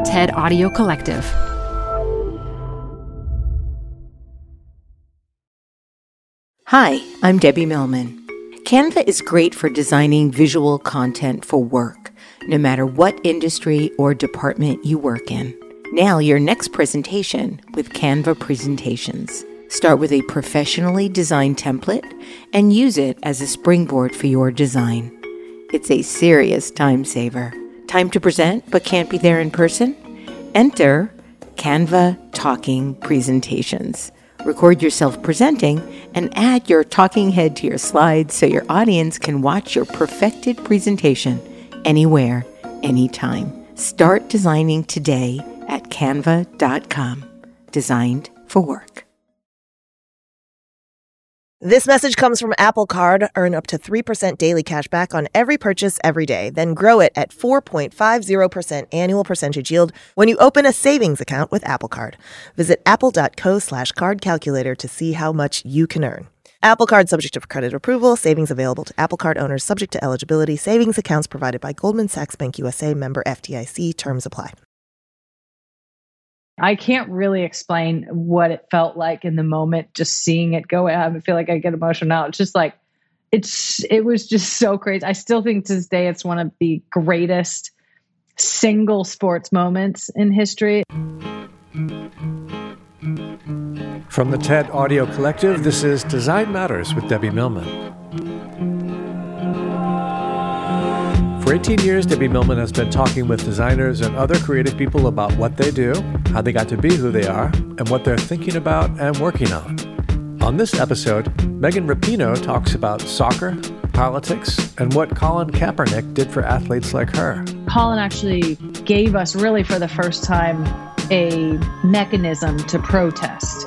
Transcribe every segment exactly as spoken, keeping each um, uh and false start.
TED Audio Collective. Hi, I'm Debbie Millman. Canva is great for designing visual content for work, no matter what industry or department you work in. Nail your next presentation with Canva Presentations. Start with a professionally designed template and use it as a springboard for your design. It's a serious time saver. Time to present but can't be there in person? Enter Canva Talking Presentations. Record yourself presenting and add your talking head to your slides so your audience can watch your perfected presentation anywhere, anytime. Start designing today at canva dot com. Designed for work. This message comes from Apple Card. Earn up to three percent daily cash back on every purchase every day. Then grow it at four point five zero percent annual percentage yield when you open a savings account with Apple Card. Visit apple.co slash card calculator to see how much you can earn. Apple Card subject to credit approval. Savings available to Apple Card owners subject to eligibility. Savings accounts provided by Goldman Sachs Bank U S A, member F D I C. Terms apply. I can't really explain what it felt like in the moment, just seeing it go. I feel like I get emotional now. It's just like, it's, it was just so crazy. I still think to this day, it's one of the greatest single sports moments in history. From the TED Audio Collective, this is Design Matters with Debbie Millman. For eighteen years, Debbie Millman has been talking with designers and other creative people about what they do, how they got to be who they are, and what they're thinking about and working on. On this episode, Megan Rapinoe talks about soccer, politics, and what Colin Kaepernick did for athletes like her. Colin actually gave us, really for the first time, a mechanism to protest.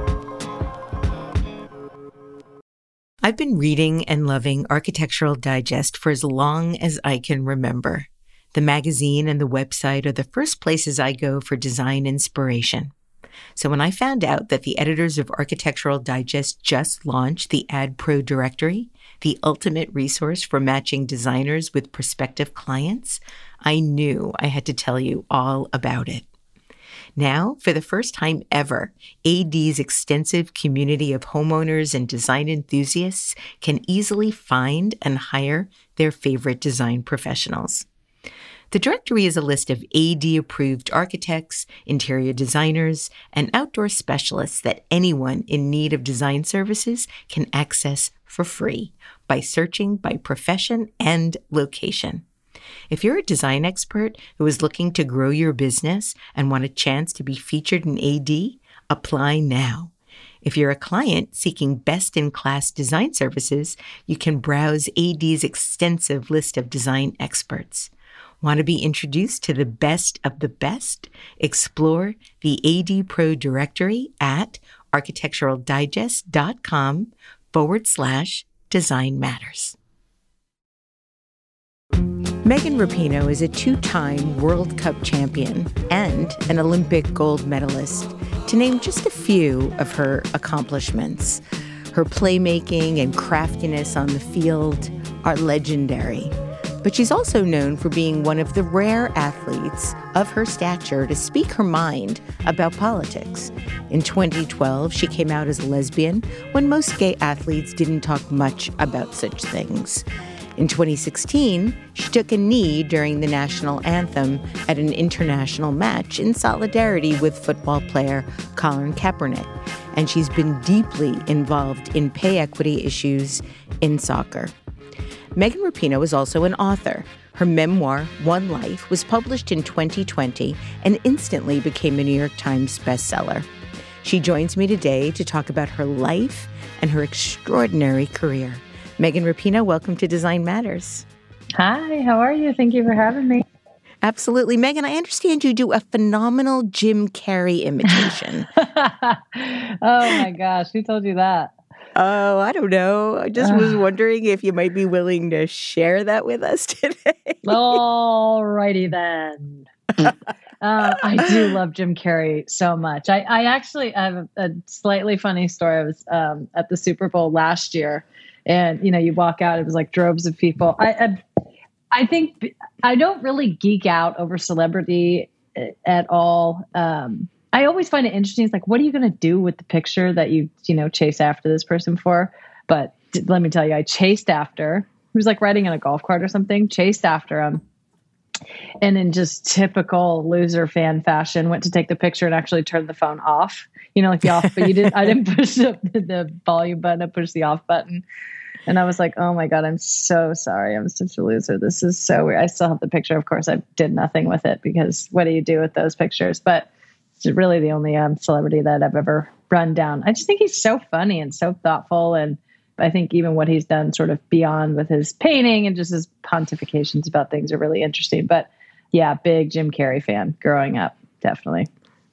I've been reading and loving Architectural Digest for as long as I can remember. The magazine and the website are the first places I go for design inspiration. So when I found out that the editors of Architectural Digest just launched the Ad Pro Directory, the ultimate resource for matching designers with prospective clients, I knew I had to tell you all about it. Now, for the first time ever, A D's extensive community of homeowners and design enthusiasts can easily find and hire their favorite design professionals. The directory is a list of A D-approved architects, interior designers, and outdoor specialists that anyone in need of design services can access for free by searching by profession and location. If you're a design expert who is looking to grow your business and want a chance to be featured in A D, apply now. If you're a client seeking best-in-class design services, you can browse A D's extensive list of design experts. Want to be introduced to the best of the best? Explore the A D Pro directory at architecturaldigest.com forward slash design matters. Megan Rapinoe is a two-time World Cup champion and an Olympic gold medalist, to name just a few of her accomplishments. Her playmaking and craftiness on the field are legendary, but she's also known for being one of the rare athletes of her stature to speak her mind about politics. In twenty twelve, she came out as a lesbian when most gay athletes didn't talk much about such things. In twenty sixteen, she took a knee during the national anthem at an international match in solidarity with football player Colin Kaepernick, and she's been deeply involved in pay equity issues in soccer. Megan Rapinoe is also an author. Her memoir, One Life, was published in twenty twenty and instantly became a New York Times bestseller. She joins me today to talk about her life and her extraordinary career. Megan Rapinoe, welcome to Design Matters. Hi, how are you? Thank you for having me. Absolutely. Megan, I understand you do a phenomenal Jim Carrey imitation. Oh my gosh, who told you that? Oh, I don't know. I just was wondering if you might be willing to share that with us today. All righty then. uh, I do love Jim Carrey so much. I, I actually have a, a slightly funny story. I was um, at the Super Bowl last year, and you know, you walk out, it was like droves of people. I, I, I think I don't really geek out over celebrity at all. Um, I always find it interesting. It's like, what are you going to do with the picture that you, you know, chase after this person for? But let me tell you, I chased after, he was like riding in a golf cart or something, chased after him. And in just typical loser fan fashion, went to take the picture and actually turned the phone off, you know, like the off, but you didn't, I didn't push the, the volume button, I pushed the off button. And I was like, oh my God, I'm so sorry. I'm such a loser. This is so weird. I still have the picture. Of course, I did nothing with it because what do you do with those pictures? But it's really the only um, celebrity that I've ever run down. I just think he's so funny and so thoughtful. And I think even what he's done sort of beyond with his painting and just his pontifications about things are really interesting. But yeah, big Jim Carrey fan growing up, definitely.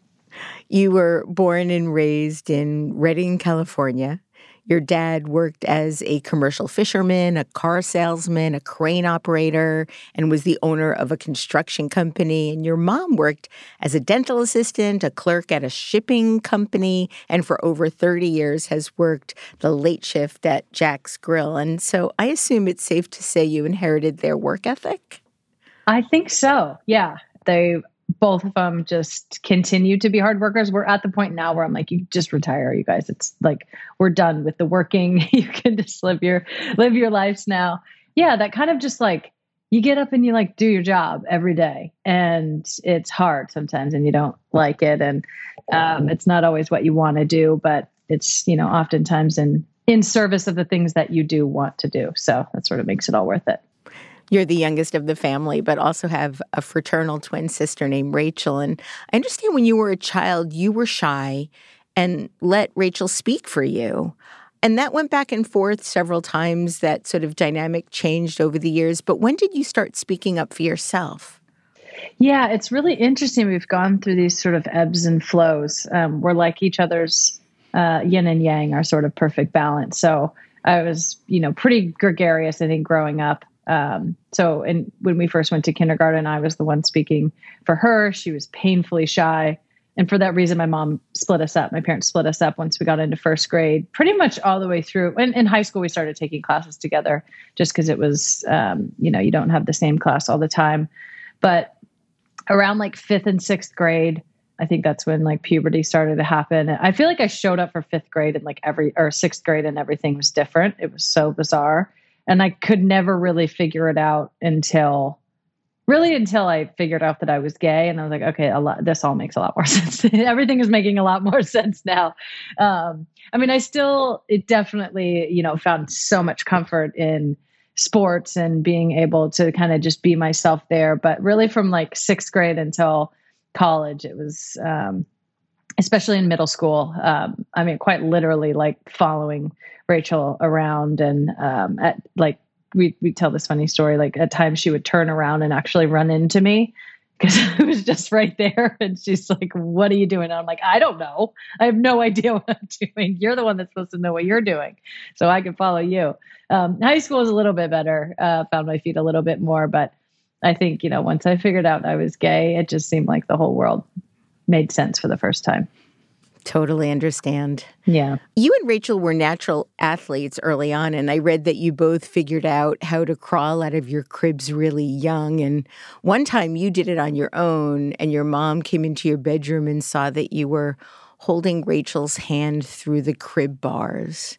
You were born and raised in Redding, California. Your dad worked as a commercial fisherman, a car salesman, a crane operator, and was the owner of a construction company. And your mom worked as a dental assistant, a clerk at a shipping company, and for over thirty years has worked the late shift at Jack's Grill. And so I assume it's safe to say you inherited their work ethic? I think so. Yeah. They both of them just continue to be hard workers. We're at the point now where I'm like, you just retire, you guys. It's like, we're done with the working. You can just live your, live your lives now. Yeah. That kind of just like, you get up and you like do your job every day, and it's hard sometimes and you don't like it. And um, it's not always what you want to do, but it's, you know, oftentimes in, in service of the things that you do want to do. So that sort of makes it all worth it. You're the youngest of the family, but also have a fraternal twin sister named Rachel. And I understand when you were a child, you were shy and let Rachel speak for you. And that went back and forth several times. That sort of dynamic changed over the years. But when did you start speaking up for yourself? Yeah, it's really interesting. We've gone through these sort of ebbs and flows. Um, we're like each other's uh, yin and yang, our sort of perfect balance. So I was, you know, pretty gregarious, I think, growing up. Um, so, and when we first went to kindergarten, I was the one speaking for her. She was painfully shy. And for that reason, my mom split us up. My parents split us up once we got into first grade, pretty much all the way through. And in high school, we started taking classes together just because it was, um, you know, you don't have the same class all the time. But around like fifth and sixth grade, I think that's when like puberty started to happen. I feel like I showed up for fifth grade and like every, or sixth grade, and everything was different. It was so bizarre. And I could never really figure it out until, really until I figured out that I was gay. And I was like, okay, a lot, this all makes a lot more sense. Everything is making a lot more sense now. Um, I mean, I still, it definitely, you know, found so much comfort in sports and being able to kind of just be myself there. But really from like sixth grade until college, it was, um, especially in middle school. Um, I mean, quite literally like following Rachel around, and um, at like, we we tell this funny story, like at times she would turn around and actually run into me because I was just right there. And she's like, what are you doing? And I'm like, I don't know. I have no idea what I'm doing. You're the one that's supposed to know what you're doing, so I can follow you. Um, high school was a little bit better, uh, found my feet a little bit more. But I think, you know, once I figured out I was gay, it just seemed like the whole world made sense for the first time. Totally understand. Yeah. You and Rachel were natural athletes early on, and I read that you both figured out how to crawl out of your cribs really young. And one time you did it on your own, and your mom came into your bedroom and saw that you were holding Rachel's hand through the crib bars.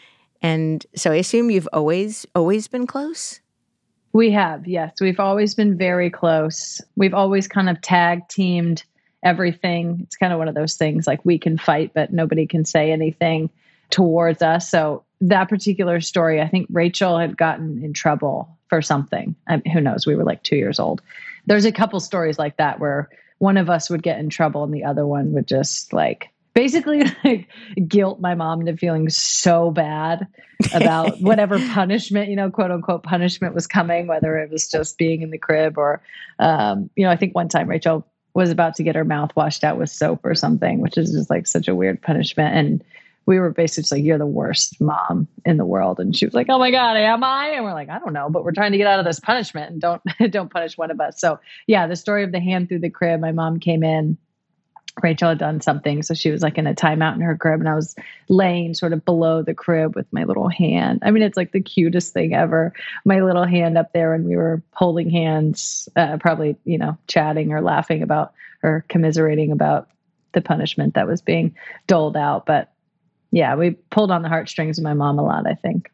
And so I assume you've always, always been close? We have, yes. We've always been very close. We've always kind of tag teamed everything. It's kind of one of those things like we can fight, but nobody can say anything towards us. So that particular story, I think Rachel had gotten in trouble for something. I mean, who knows? We were like two years old. There's a couple stories like that where one of us would get in trouble and the other one would just like basically like guilt my mom into feeling so bad about whatever punishment, you know, quote unquote punishment was coming, whether it was just being in the crib or, um, you know, I think one time Rachel was about to get her mouth washed out with soap or something, which is just like such a weird punishment. And we were basically just like, you're the worst mom in the world. And she was like, oh my God, am I? And we're like, I don't know, but we're trying to get out of this punishment and don't, don't punish one of us. So yeah, the story of the hand through the crib, my mom came in Rachel had done something. So she was like in a timeout in her crib, and I was laying sort of below the crib with my little hand. I mean, it's like the cutest thing ever. My little hand up there, and we were holding hands, uh, probably, you know, chatting or laughing about or commiserating about the punishment that was being doled out. But yeah, we pulled on the heartstrings of my mom a lot, I think.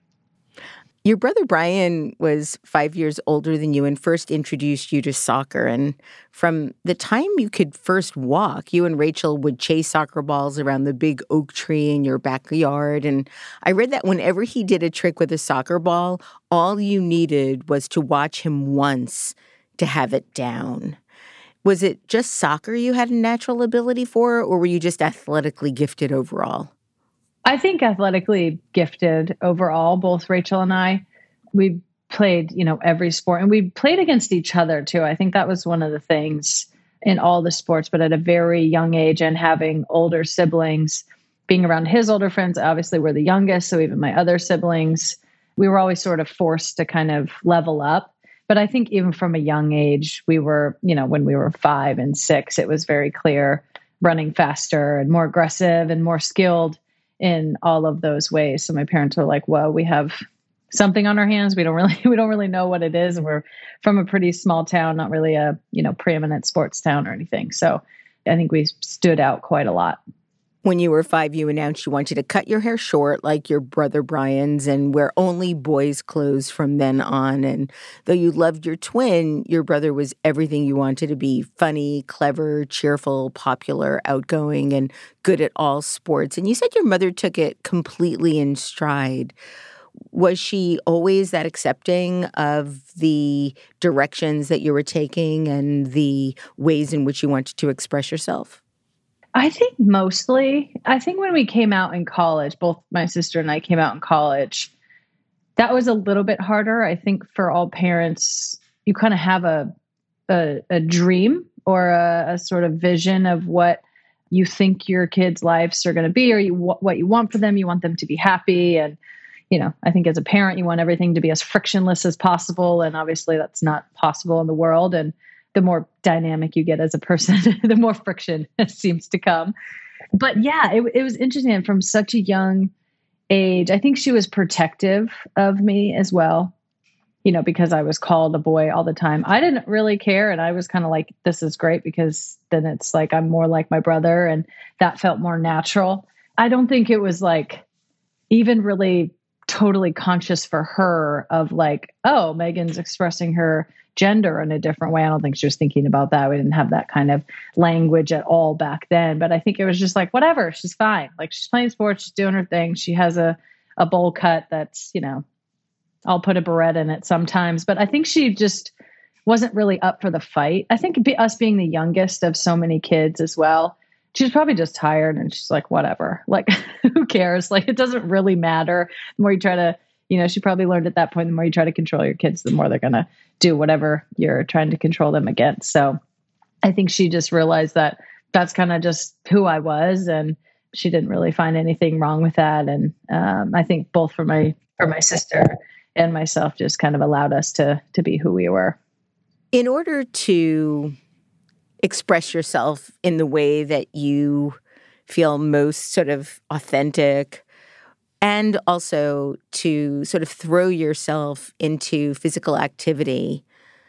Your brother Brian was five years older than you and first introduced you to soccer. And from the time you could first walk, you and Rachel would chase soccer balls around the big oak tree in your backyard. And I read that whenever he did a trick with a soccer ball, all you needed was to watch him once to have it down. Was it just soccer you had a natural ability for, or were you just athletically gifted overall? I think athletically gifted overall, both Rachel and I. We played, you know, every sport, and we played against each other too. I think that was one of the things in all the sports, but at a very young age, and having older siblings, being around his older friends, obviously we're the youngest. So even my other siblings, we were always sort of forced to kind of level up. But I think even from a young age, we were, you know, when we were five and six, it was very clear, running faster and more aggressive and more skilled in all of those ways. So my parents were like, well, we have something on our hands. We don't really, we don't really know what it is. And we're from a pretty small town, not really a, you know, preeminent sports town or anything. So I think we stood out quite a lot. When you were five, you announced you wanted to cut your hair short like your brother Brian's and wear only boys' clothes from then on. And though you loved your twin, your brother was everything you wanted to be: funny, clever, cheerful, popular, outgoing, and good at all sports. And you said your mother took it completely in stride. Was she always that accepting of the directions that you were taking and the ways in which you wanted to express yourself? I think mostly. I think when we came out in college, both my sister and I came out in college, that was a little bit harder. I think for all parents, you kind of have a, a a dream or a, a sort of vision of what you think your kids' lives are going to be, or you, what you want for them. You want them to be happy. And, you know, I think as a parent, you want everything to be as frictionless as possible. And obviously that's not possible in the world. And the more dynamic you get as a person, the more friction seems to come. But yeah, it, it was interesting. And from such a young age, I think she was protective of me as well, you know, because I was called a boy all the time. I didn't really care. And I was kind of like, this is great, because then it's like, I'm more like my brother. And that felt more natural. I don't think it was like even really totally conscious for her of like, oh, Megan's expressing her gender in a different way. I don't think she was thinking about that. We didn't have that kind of language at all back then. But I think it was just like, whatever, she's fine. Like, she's playing sports, she's doing her thing. She has a, a bowl cut that's, you know, I'll put a beret in it sometimes. But I think she just wasn't really up for the fight. I think be, us being the youngest of so many kids as well, she was probably just tired, and she's like, whatever, like, who cares? Like, it doesn't really matter. The more you try to, you know, she probably learned at that point, the more you try to control your kids, the more they're going to do whatever you're trying to control them against. So I think she just realized that that's kind of just who I was, and she didn't really find anything wrong with that. And um, I think both for my, for my sister and myself just kind of allowed us to, to be who we were. In order to express yourself in the way that you feel most sort of authentic, and also to sort of throw yourself into physical activity,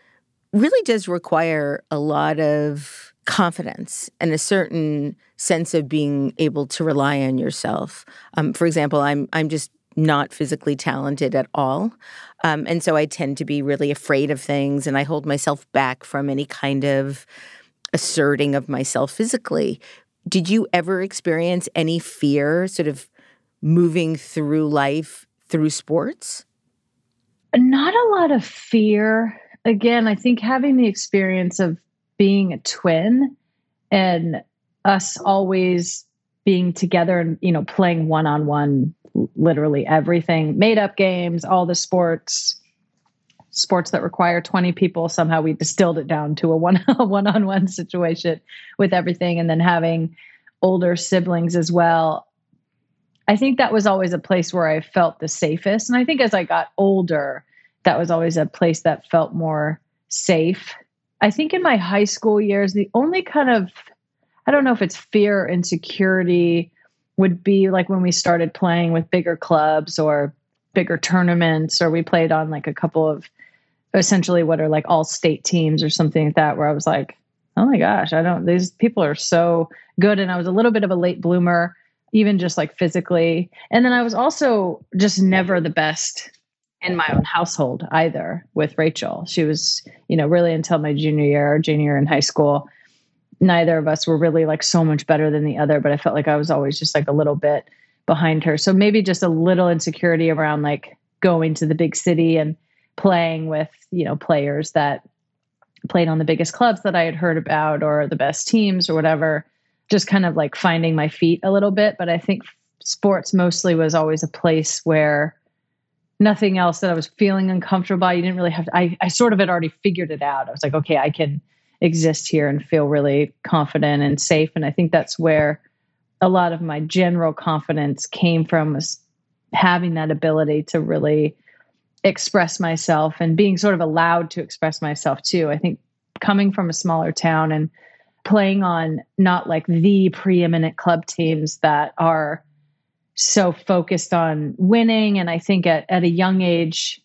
really does require a lot of confidence and a certain sense of being able to rely on yourself. Um, for example, I'm I'm just not physically talented at all. Um, and so I tend to be really afraid of things, and I hold myself back from any kind of asserting of myself physically. Did you ever experience any fear sort of moving through life through sports? Not a lot of fear. Again, I think having the experience of being a twin and us always being together and, you know, playing one-on-one, literally everything, made up games, all the sports, sports that require twenty people. Somehow we distilled it down to a one, a one-on-one situation with everything. And then having older siblings as well. I think that was always a place where I felt the safest. And I think as I got older, that was always a place that felt more safe. I think in my high school years, the only kind of, I don't know if it's fear, insecurity, would be like when we started playing with bigger clubs or bigger tournaments, or we played on like a couple of essentially what are like all state teams or something like that, where I was like, oh my gosh, I don't, these people are so good. And I was a little bit of a late bloomer, even just like physically. And then I was also just never the best in my own household either with Rachel. She was, you know, really until my junior year or junior year in high school, neither of us were really like so much better than the other, but I felt like I was always just like a little bit behind her. So maybe just a little insecurity around like going to the big city and playing with, you know, players that played on the biggest clubs that I had heard about or the best teams or whatever, just kind of like finding my feet a little bit. But I think sports mostly was always a place where nothing else that I was feeling uncomfortable by. You didn't really have to, I, I sort of had already figured it out. I was like, okay, I can exist here and feel really confident and safe. And I think that's where a lot of my general confidence came from, was having that ability to really express myself and being sort of allowed to express myself too. I think coming from a smaller town and playing on not like the preeminent club teams that are so focused on winning. And I think at, at a young age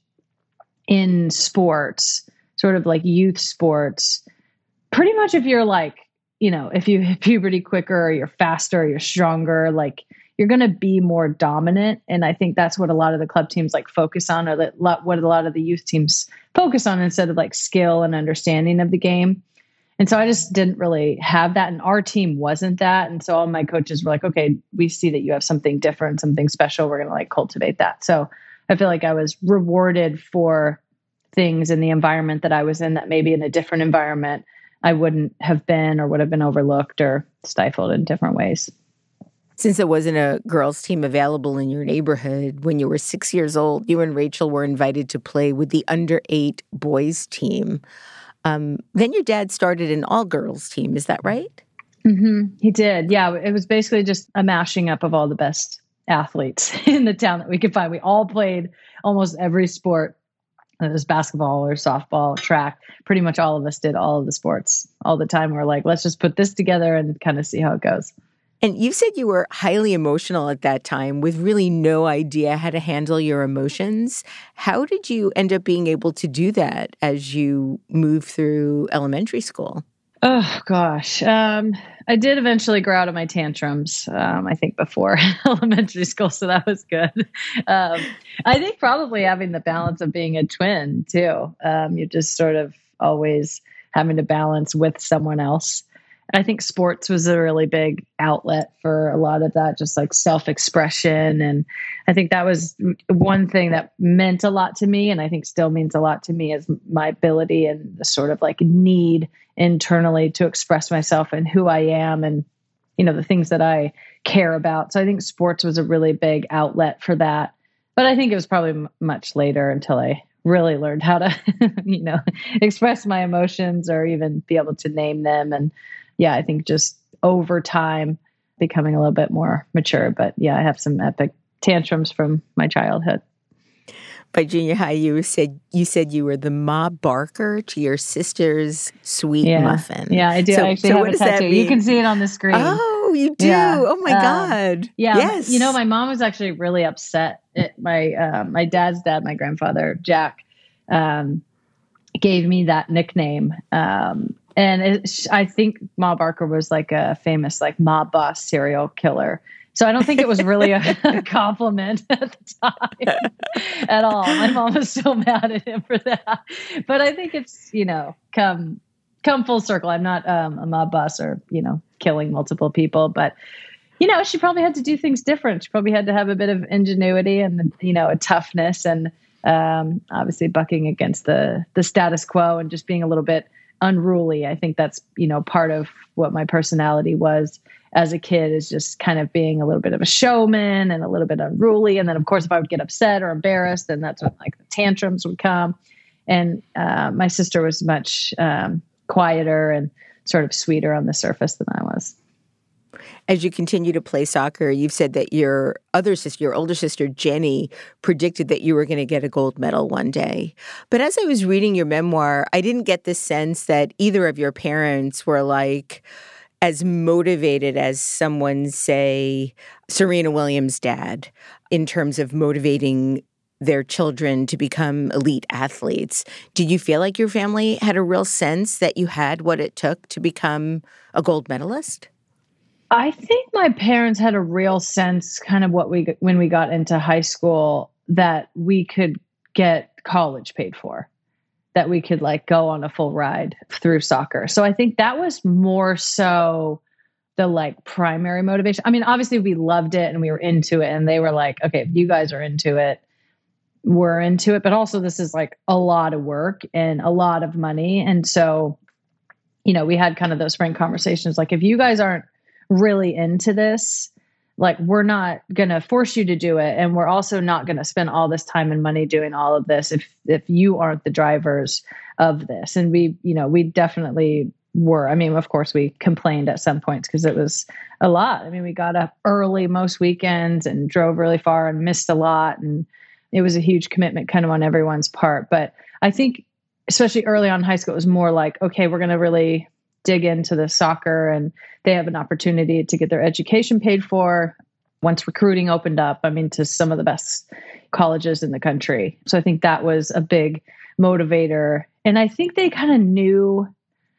in sports, sort of like youth sports, pretty much if you're like, you know, if you hit puberty quicker or you're faster or you're stronger, like you're going to be more dominant. And I think that's what a lot of the club teams like focus on, or that what a lot of the youth teams focus on instead of like skill and understanding of the game. And so I just didn't really have that. And our team wasn't that. And so all my coaches were like, okay, we see that you have something different, something special. We're going to like cultivate that. So I feel like I was rewarded for things in the environment that I was in that maybe in a different environment I wouldn't have been, or would have been overlooked or stifled in different ways. Since there wasn't a girls' team available in your neighborhood, when you were six years old, you and Rachel were invited to play with the under eight boys team. Um, then your dad started an all-girls team. Is that right? Mm-hmm. He did. Yeah. It was basically just a mashing up of all the best athletes in the town that we could find. We all played almost every sport. It was basketball or softball, track. Pretty much all of us did all of the sports all the time. We're like, let's just put this together and kind of see how it goes. And you said you were highly emotional at that time with really no idea how to handle your emotions. How did you end up being able to do that as you moved through elementary school? Oh, gosh. Um, I did eventually grow out of my tantrums, um, I think, before elementary school. So that was good. Um, I think probably having the balance of being a twin, too. Um, you're just sort of always having to balance with someone else. I think sports was a really big outlet for a lot of that, just like self-expression. And I think that was one thing that meant a lot to me, and I think still means a lot to me, is my ability and the sort of like need internally to express myself and who I am and, you know, the things that I care about. So I think sports was a really big outlet for that. But I think it was probably m- much later until I really learned how to, you know, express my emotions or even be able to name them. And yeah, I think just over time becoming a little bit more mature. But yeah, I have some epic tantrums from my childhood. By junior high, you said you said you were the Ma Barker to your sister's sweet yeah. muffin. Yeah, I do. So, I actually so have what a does that tattoo. mean? You can see it on the screen. Oh, you do? Yeah. Oh my um, God. Yeah. Yes. You know, my mom was actually really upset. It, my um, my dad's dad, my grandfather, Jack, um, gave me that nickname. Um, and it, I think Ma Barker was like a famous like mob boss serial killer. So I don't think it was really a, a compliment at the time at all. My mom was so mad at him for that. But I think it's, you know, come come full circle. I'm not um, a mob boss or, you know, killing multiple people. But, you know, she probably had to do things different. She probably had to have a bit of ingenuity and, you know, a toughness and um, obviously bucking against the the status quo and just being a little bit unruly. I think that's, you know, part of what my personality was as a kid, is just kind of being a little bit of a showman and a little bit unruly. And then of course, if I would get upset or embarrassed, then that's when like the tantrums would come. And uh, my sister was much um, quieter and sort of sweeter on the surface than I was. As you continue to play soccer, you've said that your other sister, your older sister, Jenny, predicted that you were going to get a gold medal one day. But as I was reading your memoir, I didn't get the sense that either of your parents were like, as motivated as someone, say, Serena Williams' dad, in terms of motivating their children to become elite athletes. Did you feel like your family had a real sense that you had what it took to become a gold medalist? I think my parents had a real sense, kind of what we when we got into high school, that we could get college paid for, that we could like go on a full ride through soccer. So I think that was more so the like primary motivation. I mean, obviously we loved it and we were into it, and they were like, okay, if you guys are into it, we're into it. But also this is like a lot of work and a lot of money. And so, you know, we had kind of those frank conversations. Like, if you guys aren't really into this, like, we're not going to force you to do it. And we're also not going to spend all this time and money doing all of this if, if you aren't the drivers of this. And we, you know, we definitely were. I mean, of course we complained at some points because it was a lot. I mean, we got up early most weekends and drove really far and missed a lot. And it was a huge commitment kind of on everyone's part. But I think especially early on in high school, it was more like, okay, we're going to really dig into the soccer, and they have an opportunity to get their education paid for once recruiting opened up, I mean, to some of the best colleges in the country. So I think that was a big motivator. And I think they kind of knew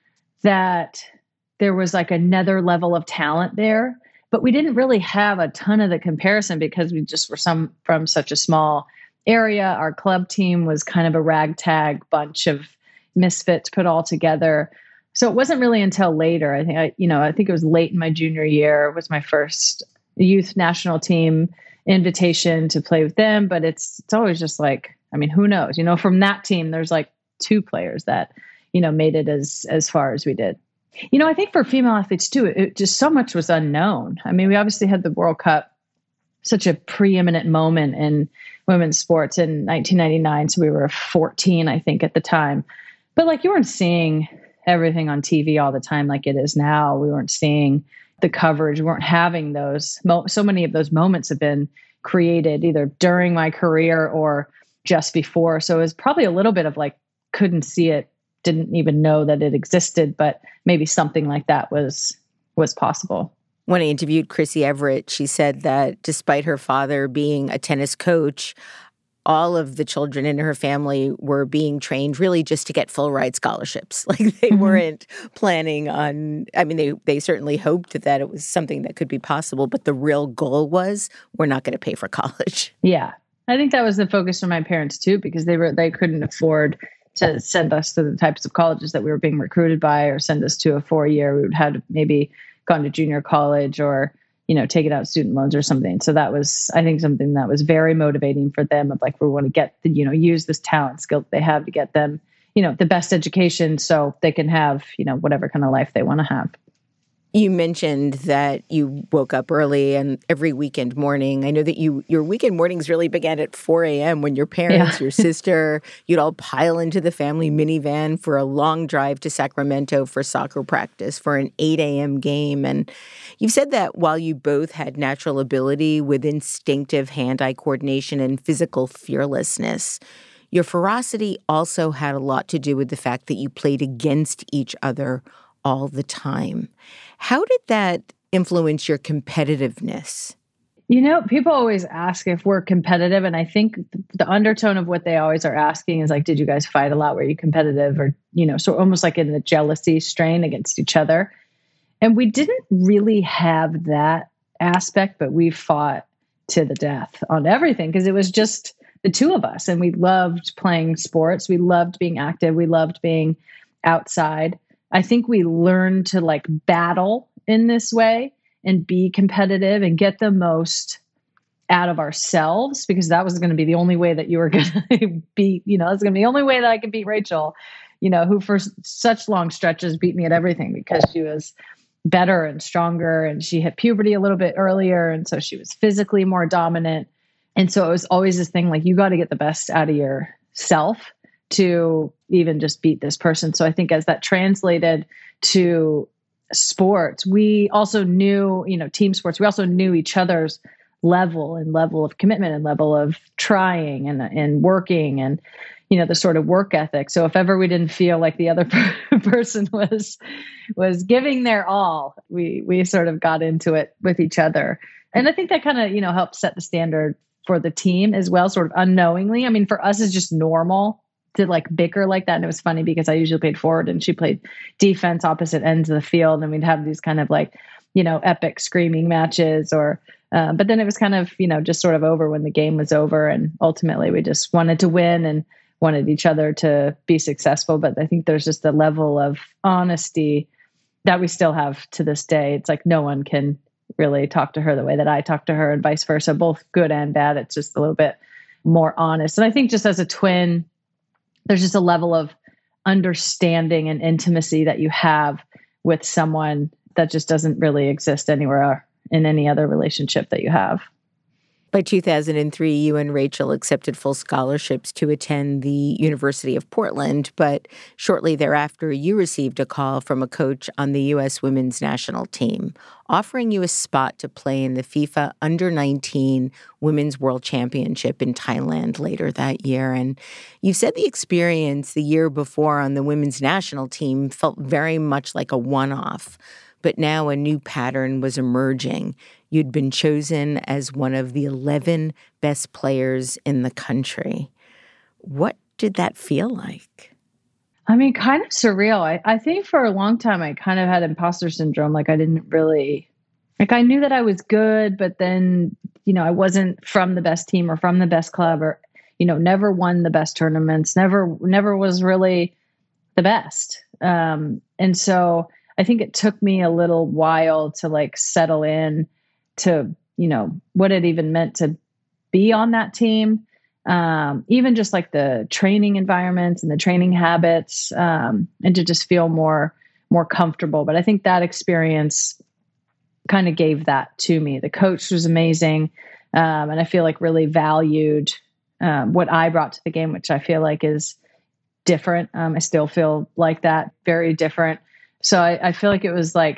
that there was like another level of talent there, but we didn't really have a ton of the comparison because we just were some from such a small area. Our club team was kind of a ragtag bunch of misfits put all together. So it wasn't really until later. I think I, you know, I think it was late in my junior year was my first youth national team invitation to play with them. But it's it's always just like, I mean, who knows? You know, from that team, there's like two players that, you know, made it as as far as we did. You know, I think for female athletes too, it, it just so much was unknown. I mean, we obviously had the World Cup, such a preeminent moment in women's sports in nineteen ninety-nine. So we were fourteen, I think, at the time. But like, you weren't seeing everything on T V all the time like it is now. We weren't seeing the coverage. We weren't having those. Mo- so many of those moments have been created either during my career or just before. So it was probably a little bit of like, couldn't see it, didn't even know that it existed, but maybe something like that was was possible. When I interviewed Chrissy Everett, she said that despite her father being a tennis coach, all of the children in her family were being trained really just to get full ride scholarships. Like they mm-hmm. weren't planning on, I mean, they, they certainly hoped that it was something that could be possible, but the real goal was, we're not going to pay for college. Yeah. I think that was the focus for my parents too, because they were, they couldn't afford to send us to the types of colleges that we were being recruited by, or send us to a four year. We would have maybe gone to junior college or, you know, taken out student loans or something. So that was, I think, something that was very motivating for them, of like, we want to get the, you know, use this talent skill that they have to get them, you know, the best education so they can have, you know, whatever kind of life they want to have. You mentioned that you woke up early and every weekend morning. I know that you your weekend mornings really began at four a.m. when your parents, yeah. your sister, you'd all pile into the family minivan for a long drive to Sacramento for soccer practice for an eight a.m. game. And you've said that while you both had natural ability with instinctive hand-eye coordination and physical fearlessness, your ferocity also had a lot to do with the fact that you played against each other all the time. How did that influence your competitiveness? You know, people always ask if we're competitive. And I think the undertone of what they always are asking is like, did you guys fight a lot? Were you competitive? Or, you know, so almost like in the jealousy strain against each other. And we didn't really have that aspect, but we fought to the death on everything because it was just the two of us. And we loved playing sports. We loved being active. We loved being outside. I think we learned to like battle in this way and be competitive and get the most out of ourselves, because that was going to be the only way that you were going to beat, you know, that's going to be the only way that I could beat Rachel, you know, who for such long stretches beat me at everything because she was better and stronger and she hit puberty a little bit earlier. And so she was physically more dominant. And so it was always this thing like, you got to get the best out of yourself to even just beat this person. So I think as that translated to sports, we also knew, you know, team sports, we also knew each other's level and level of commitment and level of trying and, and working and, you know, the sort of work ethic. So if ever we didn't feel like the other person was, was giving their all, we, we sort of got into it with each other. And I think that kind of, you know, helped set the standard for the team as well, sort of unknowingly. I mean, for us, it's just normal to like bicker like that. And it was funny because I usually played forward and she played defense, opposite ends of the field. And we'd have these kind of like, you know, epic screaming matches or, uh, but then it was kind of, you know, just sort of over when the game was over. And ultimately we just wanted to win and wanted each other to be successful. But I think there's just a level of honesty that we still have to this day. It's like no one can really talk to her the way that I talk to her and vice versa, both good and bad. It's just a little bit more honest. And I think just as a twin, there's just a level of understanding and intimacy that you have with someone that just doesn't really exist anywhere in any other relationship that you have. By two thousand three, you and Rachel accepted full scholarships to attend the University of Portland, but shortly thereafter, you received a call from a coach on the U S women's national team, offering you a spot to play in the FIFA under nineteen Women's World Championship in Thailand later that year. And you said the experience the year before on the women's national team felt very much like a one-off. But now a new pattern was emerging. You'd been chosen as one of the eleven best players in the country. What did that feel like? I mean, kind of surreal. I, I think for a long time, I kind of had imposter syndrome. Like I didn't really, like I knew that I was good, but then, you know, I wasn't from the best team or from the best club or, you know, never won the best tournaments, never, never was really the best. Um, and so I think it took me a little while to like settle in to, you know, what it even meant to be on that team. Um, even just like the training environments and the training habits, um, and to just feel more, more comfortable. But I think that experience kind of gave that to me. The coach was amazing. Um, and I feel like really valued, um, what I brought to the game, which I feel like is different. Um, I still feel like that, very different. So I, I feel like it was like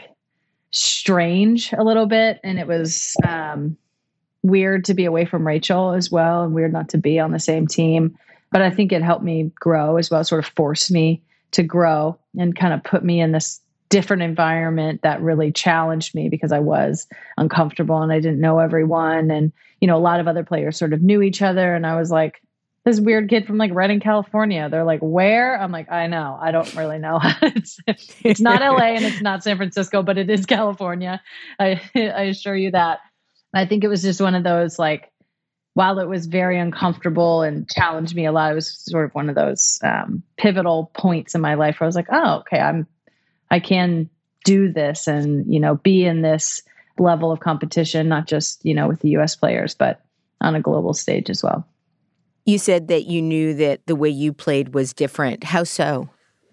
strange a little bit. And it was um, weird to be away from Rachel as well. And weird not to be on the same team. But I think it helped me grow as well, sort of forced me to grow and kind of put me in this different environment that really challenged me because I was uncomfortable and I didn't know everyone. And, you know, a lot of other players sort of knew each other. And I was like, this weird kid from like Redding, California. They're like, where? I'm like, I know. I don't really know. it's, it's not L A and it's not San Francisco, but it is California. I, I assure you that. I think it was just one of those, like, while it was very uncomfortable and challenged me a lot, it was sort of one of those um, pivotal points in my life where I was like, oh, okay, I'm, I can do this and, you know, be in this level of competition, not just, you know, with the U S players, but on a global stage as well. You said that you knew that the way you played was different. How so?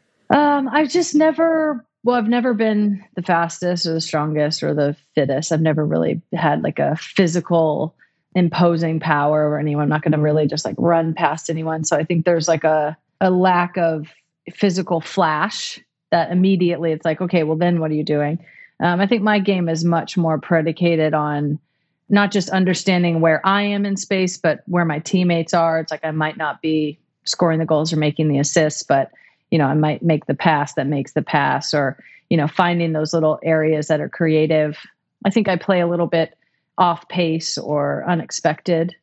Um, I've just never, well, I've never been the fastest or the strongest or the fittest. I've never really had like a physical imposing power over anyone. I'm not going to really just like run past anyone. So I think there's like a, a lack of physical flash that immediately it's like, okay, well then what are you doing? Um, I think my game is much more predicated on not just understanding where I am in space, but where my teammates are. It's like I might not be scoring the goals or making the assists, but, you know, I might make the pass that makes the pass or, you know, finding those little areas that are creative. I think I play a little bit off pace or unexpected,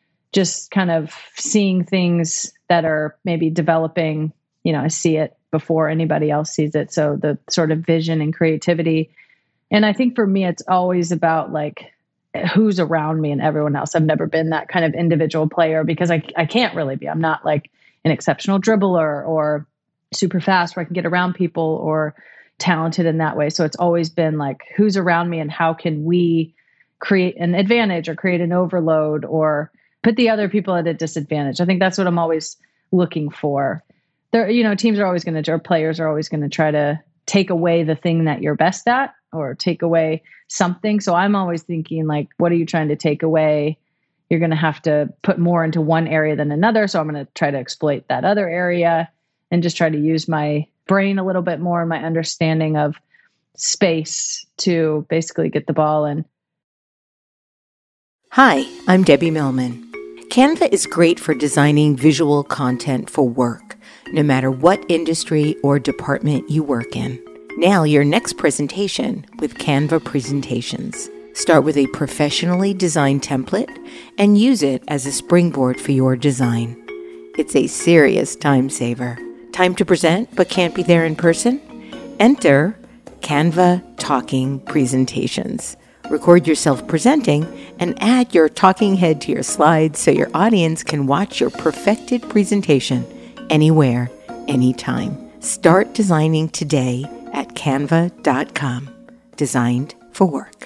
just kind of seeing things that are maybe developing, you know, I see it before anybody else sees it. So the sort of vision and creativity. And I think for me, it's always about like, who's around me and everyone else. I've never been that kind of individual player because I I can't really be. I'm not like an exceptional dribbler or super fast where I can get around people or talented in that way. So it's always been like, who's around me and how can we create an advantage or create an overload or put the other people at a disadvantage. I think that's what I'm always looking for. There, you know, teams are always going to, or players are always going to try to take away the thing that you're best at or take away something. So I'm always thinking like, what are you trying to take away? You're going to have to put more into one area than another. So I'm going to try to exploit that other area and just try to use my brain a little bit more and my understanding of space to basically get the ball in. Hi, I'm Debbie Millman. Canva is great for designing visual content for work, no matter what industry or department you work in. Nail your next presentation with Canva Presentations. Start with a professionally designed template and use it as a springboard for your design. It's a serious time saver. Time to present but can't be there in person? Enter Canva Talking Presentations. Record yourself presenting and add your talking head to your slides so your audience can watch your perfected presentation anywhere, anytime. Start designing today at canva dot com. Designed for work.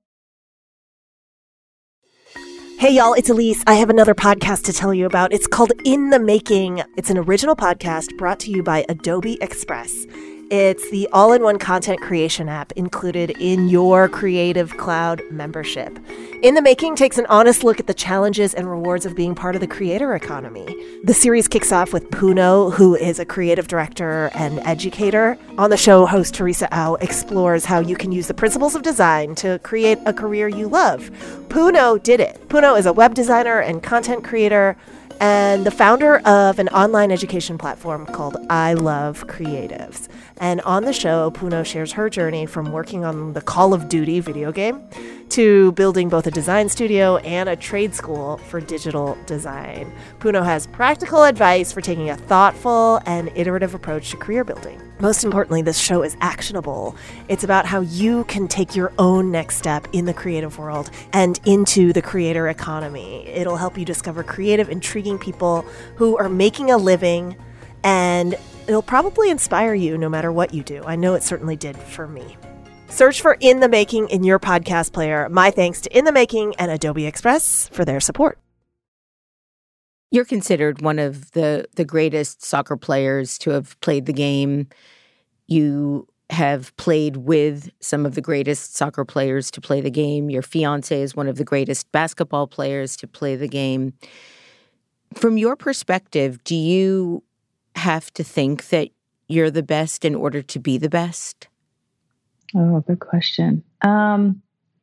Hey y'all, it's Elise. I have another podcast to tell you about. It's called In the Making. It's an original podcast brought to you by Adobe Express. It's the all-in-one content creation app included in your Creative Cloud membership. In the Making takes an honest look at the challenges and rewards of being part of the creator economy. The series kicks off with Puno, who is a creative director and educator. On the show, host Teresa Au explores how you can use the principles of design to create a career you love. Puno did it. Puno is a web designer and content creator and the founder of an online education platform called I Love Creatives. And on the show, Puno shares her journey from working on the Call of Duty video game to building both a design studio and a trade school for digital design. Puno has practical advice for taking a thoughtful and iterative approach to career building. Most importantly, this show is actionable. It's about how you can take your own next step in the creative world and into the creator economy. It'll help you discover creative, intriguing people who are making a living, and it'll probably inspire you no matter what you do. I know it certainly did for me. Search for In the Making in your podcast player. My thanks to In the Making and Adobe Express for their support. You're considered one of the, the greatest soccer players to have played the game. You have played with some of the greatest soccer players to play the game. Your fiance is one of the greatest basketball players to play the game. From your perspective, do you have to think that you're the best in order to be the best? Oh, good question. Um,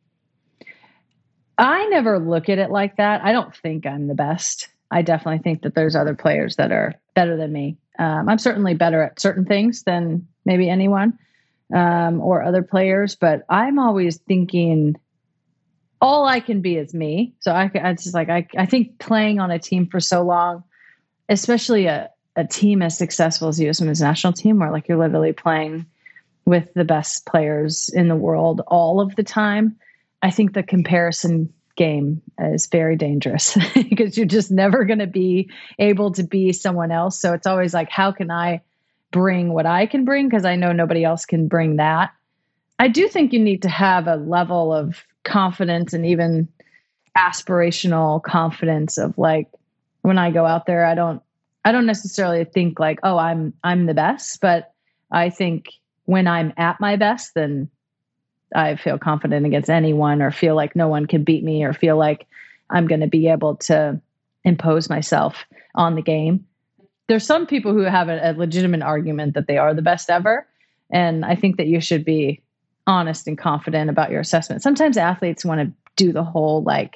I never look at it like that. I don't think I'm the best. I definitely think that there's other players that are better than me. Um, I'm certainly better at certain things than maybe anyone um, or other players, but I'm always thinking all I can be is me. So I, I just like, I, I think playing on a team for so long, especially a, a team as successful as the U S Women's National Team, where like you're literally playing with the best players in the world all of the time. I think the comparison game is very dangerous because you're just never going to be able to be someone else. So it's always like, how can I bring what I can bring? Because I know nobody else can bring that. I do think you need to have a level of confidence and even aspirational confidence of like, when I go out there, I don't, I don't necessarily think like, oh, I'm, I'm the best, but I think when I'm at my best, then I feel confident against anyone or feel like no one can beat me or feel like I'm going to be able to impose myself on the game. There's some people who have a, a legitimate argument that they are the best ever. And I think that you should be honest and confident about your assessment. Sometimes athletes want to do the whole, like,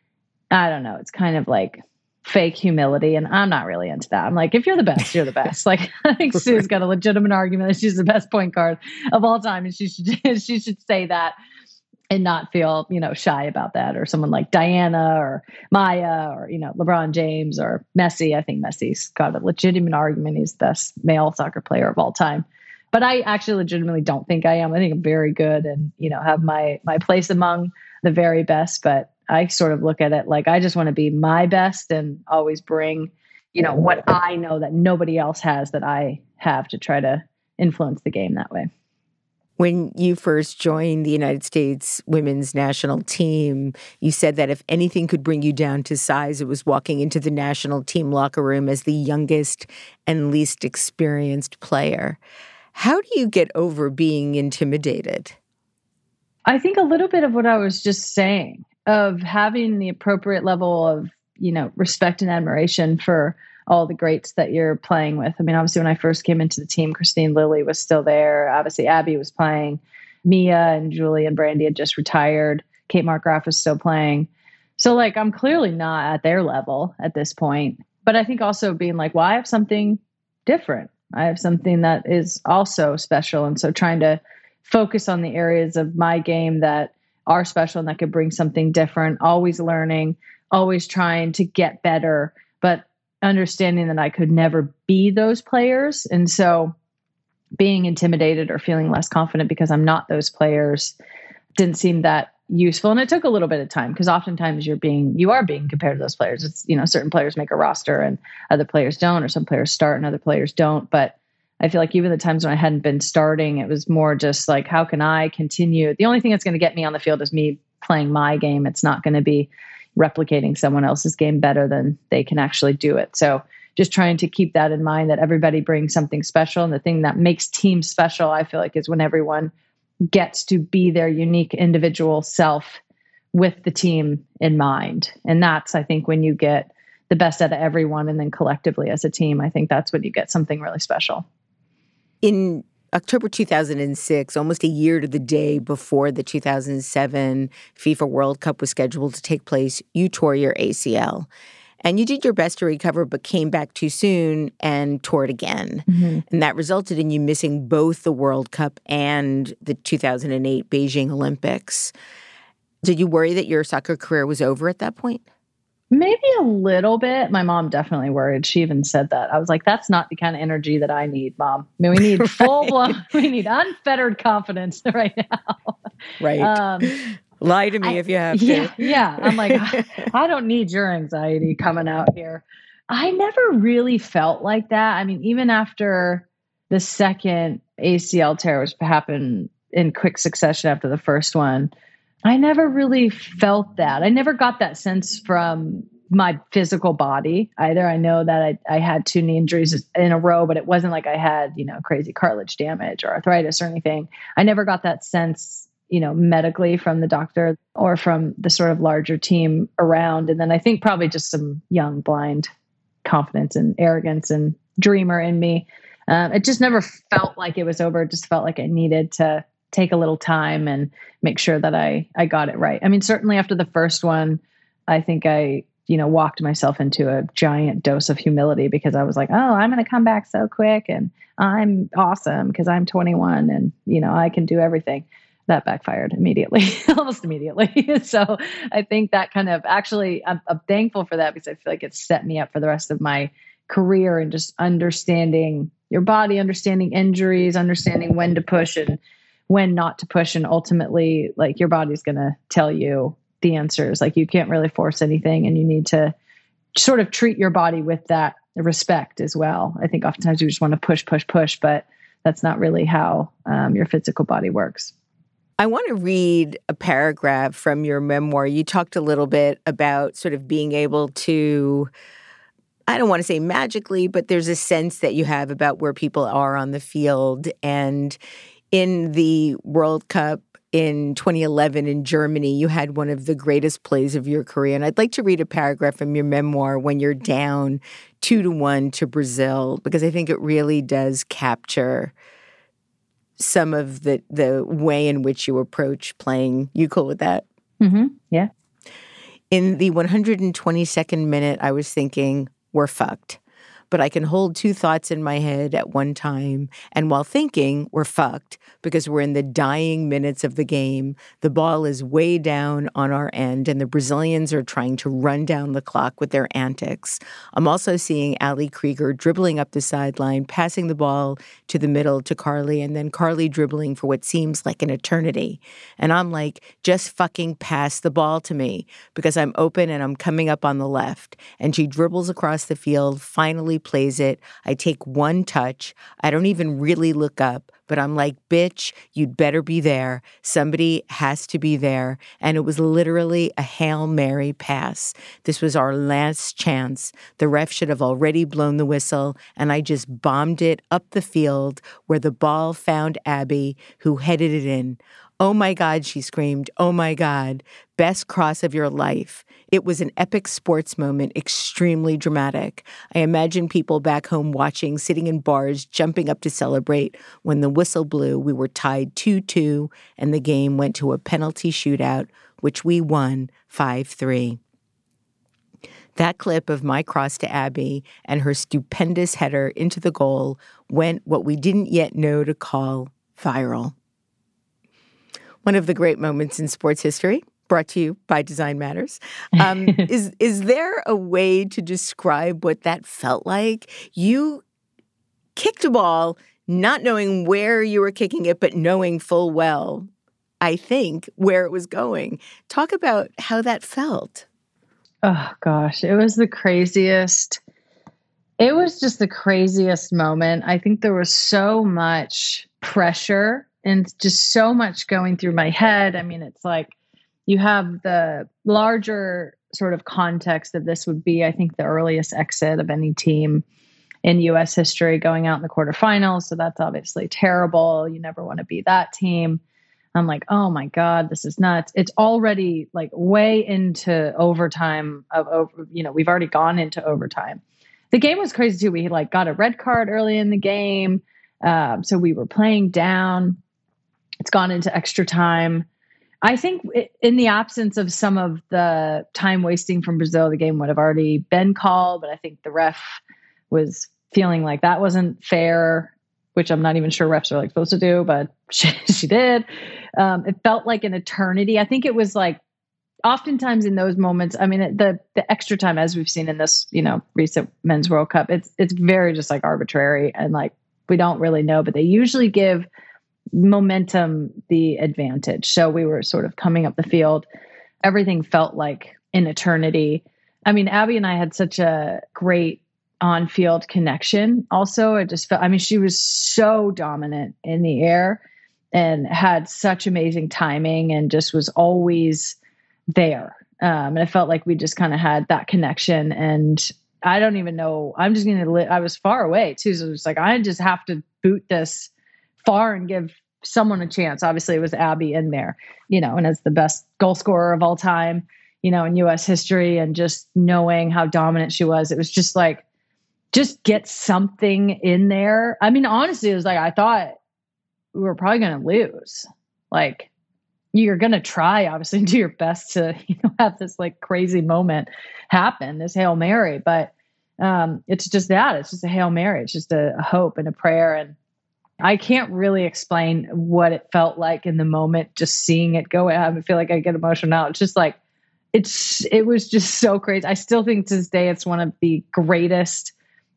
I don't know, it's kind of like fake humility. And I'm not really into that. I'm like, if you're the best, you're the best. Like, I think Sue's got a legitimate argument that she's the best point guard of all time. And she should, she should say that and not feel, you know, shy about that. Or someone like Diana or Maya or, you know, LeBron James or Messi. I think Messi's got a legitimate argument. He's the best male soccer player of all time. But I actually legitimately don't think I am. I think I'm very good and, you know, have my, my place among the very best, but I sort of look at it like I just want to be my best and always bring, you know, what I know that nobody else has that I have to try to influence the game that way. When you first joined the United States women's national team, you said that if anything could bring you down to size, it was walking into the national team locker room as the youngest and least experienced player. How do you get over being intimidated? I think a little bit of what I was just saying, of having the appropriate level of, you know, respect and admiration for all the greats that you're playing with. I mean, obviously when I first came into the team, Christine Lilly was still there. Obviously Abby was playing. Mia and Julie and Brandy had just retired. Kate Markgraf was still playing. So like, I'm clearly not at their level at this point, but I think also being like, well, I have something different. I have something that is also special. And so trying to focus on the areas of my game that are special and that could bring something different, always learning, always trying to get better, but understanding that I could never be those players. And so being intimidated or feeling less confident because I'm not those players didn't seem that useful. And it took a little bit of time because oftentimes you're being, you are being compared to those players. It's, you know, certain players make a roster and other players don't, or some players start and other players don't. But I feel like even the times when I hadn't been starting, it was more just like, how can I continue? The only thing that's going to get me on the field is me playing my game. It's not going to be replicating someone else's game better than they can actually do it. So just trying to keep that in mind, that everybody brings something special. And the thing that makes teams special, I feel like, is when everyone gets to be their unique individual self with the team in mind. And that's, I think, when you get the best out of everyone and then collectively as a team, I think that's when you get something really special. In October two thousand six, almost a year to the day before the two thousand seven FIFA World Cup was scheduled to take place, you tore your A C L. And you did your best to recover, but came back too soon and tore it again. Mm-hmm. And that resulted in you missing both the World Cup and the two thousand eight Beijing Olympics. Did you worry that your soccer career was over at that point? Maybe a little bit. My mom definitely worried. She even said that. I was like, that's not the kind of energy that I need, Mom. I mean, we need right. full blown, we need unfettered confidence right now. Right. Um, Lie to me I, if you have to. Yeah, yeah. I'm like, I, I don't need your anxiety coming out here. I never really felt like that. I mean, even after the second A C L tear, which happened in quick succession after the first one, I never really felt that. I never got that sense from my physical body either. I know that I, I had two knee injuries in a row, but it wasn't like I had, you know, crazy cartilage damage or arthritis or anything. I never got that sense, you know, medically from the doctor or from the sort of larger team around. And then I think probably just some young, blind confidence and arrogance and dreamer in me. Um, it just never felt like it was over. It just felt like I needed to take a little time and make sure that I, I got it right. I mean, certainly after the first one, I think I, you know, walked myself into a giant dose of humility because I was like, oh, I'm going to come back so quick and I'm awesome because I'm twenty-one and, you know, I can do everything. That backfired immediately, almost immediately. So I think that kind of actually, I'm, I'm thankful for that because I feel like it set me up for the rest of my career and just understanding your body, understanding injuries, understanding when to push and when not to push. And ultimately, like, your body's going to tell you the answers. Like, you can't really force anything and you need to sort of treat your body with that respect as well. I think oftentimes you just want to push, push, push, but that's not really how um, your physical body works. I want to read a paragraph from your memoir. You talked a little bit about sort of being able to, I don't want to say magically, but there's a sense that you have about where people are on the field. And in the World Cup in twenty eleven in Germany, you had one of the greatest plays of your career. And I'd like to read a paragraph from your memoir when you're down two to one to Brazil, because I think it really does capture some of the, the way in which you approach playing. You cool with that? Mm-hmm. Yeah. In the one hundred twenty-second minute, I was thinking, we're fucked. But I can hold two thoughts in my head at one time. And while thinking, we're fucked because we're in the dying minutes of the game. The ball is way down on our end, and the Brazilians are trying to run down the clock with their antics. I'm also seeing Ali Krieger dribbling up the sideline, passing the ball to the middle to Carly, and then Carly dribbling for what seems like an eternity. And I'm like, just fucking pass the ball to me because I'm open and I'm coming up on the left. And she dribbles across the field, finally plays it. I take one touch. I don't even really look up, but I'm like, bitch, you'd better be there. Somebody has to be there. And it was literally a Hail Mary pass. This was our last chance. The ref should have already blown the whistle, and I just bombed it up the field where the ball found Abby, who headed it in. Oh my God, she screamed. Oh my God. Best cross of your life. It was an epic sports moment, extremely dramatic. I imagine people back home watching, sitting in bars, jumping up to celebrate. When the whistle blew, we were tied two two, and the game went to a penalty shootout, which we won five three. That clip of my cross to Abby and her stupendous header into the goal went what we didn't yet know to call viral. One of the great moments in sports history, brought to you by Design Matters. Um, is, is there a way to describe what that felt like? You kicked a ball not knowing where you were kicking it, but knowing full well, I think, where it was going. Talk about how that felt. Oh, gosh. It was the craziest. It was just the craziest moment. I think there was so much pressure and just so much going through my head. I mean, it's like you have the larger sort of context that this would be, I think, the earliest exit of any team in U S history going out in the quarterfinals. So that's obviously terrible. You never want to be that team. I'm like, oh my God, this is nuts. It's already like way into overtime of over, you know, we've already gone into overtime. The game was crazy too. We like got a red card early in the game. Um, so we were playing down. It's gone into extra time. I think it, in the absence of some of the time wasting from Brazil, the game would have already been called, but I think the ref was feeling like that wasn't fair, which I'm not even sure refs are like supposed to do, but she, she did. Um, it felt like an eternity. I think it was like oftentimes in those moments, I mean, the the extra time, as we've seen in this, you know, recent Men's World Cup, it's it's very just like arbitrary and like we don't really know, but they usually give momentum the advantage. So we were sort of coming up the field. Everything felt like an eternity. I mean, Abby and I had such a great on-field connection. Also, I just felt, I mean, she was so dominant in the air and had such amazing timing and just was always there. Um, and it felt like we just kind of had that connection. And I don't even know, I'm just going to, li- I was far away too. So it was like, I just have to boot this far and give someone a chance. Obviously it was Abby in there, you know, and as the best goal scorer of all time, you know, in U S history, and just knowing how dominant she was, it was just like, just get something in there. I mean, honestly, it was like, I thought we were probably going to lose. Like, you're going to try, obviously, do your best to, you know, have this like crazy moment happen, this Hail Mary. But um, it's just that. It's just a Hail Mary. It's just a, a hope and a prayer. And I can't really explain what it felt like in the moment, just seeing it go. I feel like I get emotional now. It's just like, it's, it was just so crazy. I still think to this day, it's one of the greatest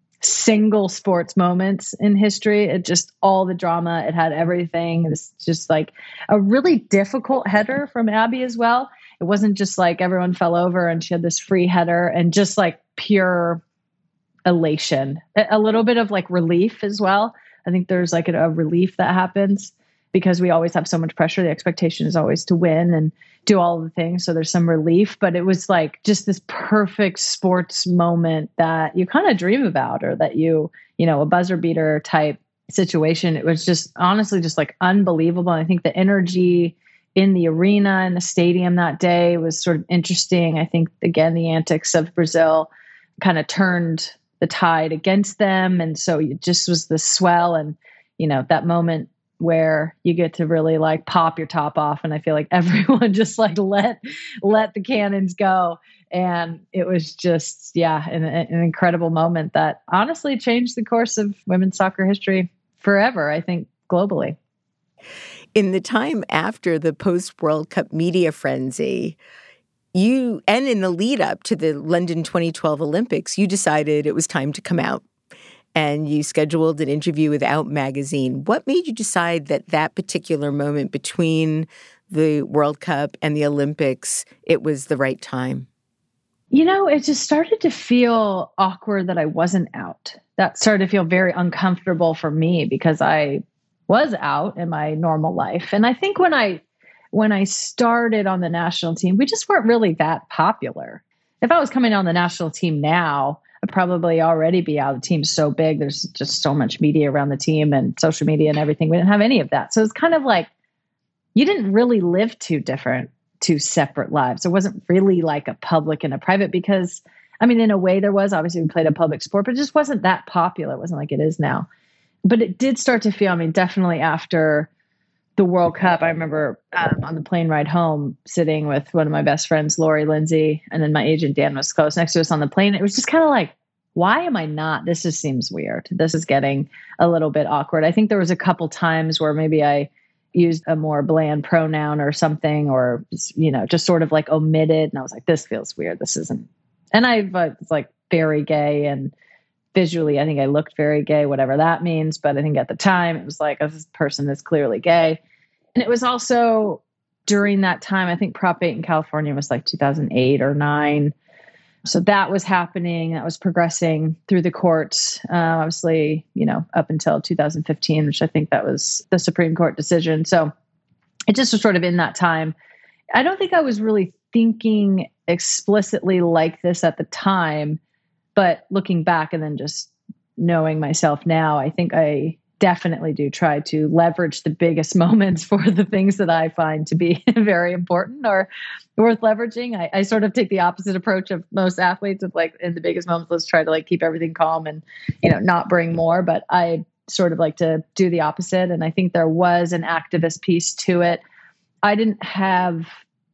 single sports moments in history. It just, all the drama, it had everything. It's just like a really difficult header from Abby as well. It wasn't just like everyone fell over and she had this free header, and just like pure elation, a little bit of like relief as well. I think there's like a, a relief that happens because we always have so much pressure. The expectation is always to win and do all of the things. So there's some relief, but it was like just this perfect sports moment that you kind of dream about, or that you, you know, a buzzer beater type situation. It was just honestly just like unbelievable. And I think the energy in the arena, in the stadium that day was sort of interesting. I think, again, the antics of Brazil kind of turned the tide against them. And so it just was the swell and, you know, that moment where you get to really like pop your top off. And I feel like everyone just like let, let the cannons go. And it was just, yeah, an, an incredible moment that honestly changed the course of women's soccer history forever, I think, globally. In the time after the post-World Cup media frenzy, you, and in the lead up to the London twenty twelve Olympics, you decided it was time to come out. And you scheduled an interview with Out Magazine. What made you decide that that particular moment between the World Cup and the Olympics, it was the right time? You know, it just started to feel awkward that I wasn't out. That started to feel very uncomfortable for me because I was out in my normal life. And I think when I when I started on the national team, we just weren't really that popular. If I was coming on the national team now, I'd probably already be out. The team's so big. There's just so much media around the team and social media and everything. We didn't have any of that. So it's kind of like you didn't really live two different, two separate lives. It wasn't really like a public and a private because, I mean, in a way there was. Obviously, we played a public sport, but it just wasn't that popular. It wasn't like it is now. But it did start to feel, I mean, definitely after the World Cup, I remember um, on the plane ride home, sitting with one of my best friends, Lori Lindsay, and then my agent, Dan, was close next to us on the plane. It was just kind of like, why am I not? This just seems weird. This is getting a little bit awkward. I think there was a couple times where maybe I used a more bland pronoun or something, or, you know, just sort of like omitted. And I was like, this feels weird. This isn't. And I was like very gay, and visually, I think I looked very gay, whatever that means. But I think at the time it was like, oh, this person is clearly gay. And it was also during that time, I think Prop eight in California was like two thousand eight or nine. So that was happening. That was progressing through the courts, uh, obviously, you know, up until two thousand fifteen, which I think that was the Supreme Court decision. So it just was sort of in that time. I don't think I was really thinking explicitly like this at the time, but looking back and then just knowing myself now, I think I definitely do try to leverage the biggest moments for the things that I find to be very important or worth leveraging. I, I sort of take the opposite approach of most athletes of like, in the biggest moments, let's try to like keep everything calm and, you know, not bring more. But I sort of like to do the opposite. And I think there was an activist piece to it. I didn't have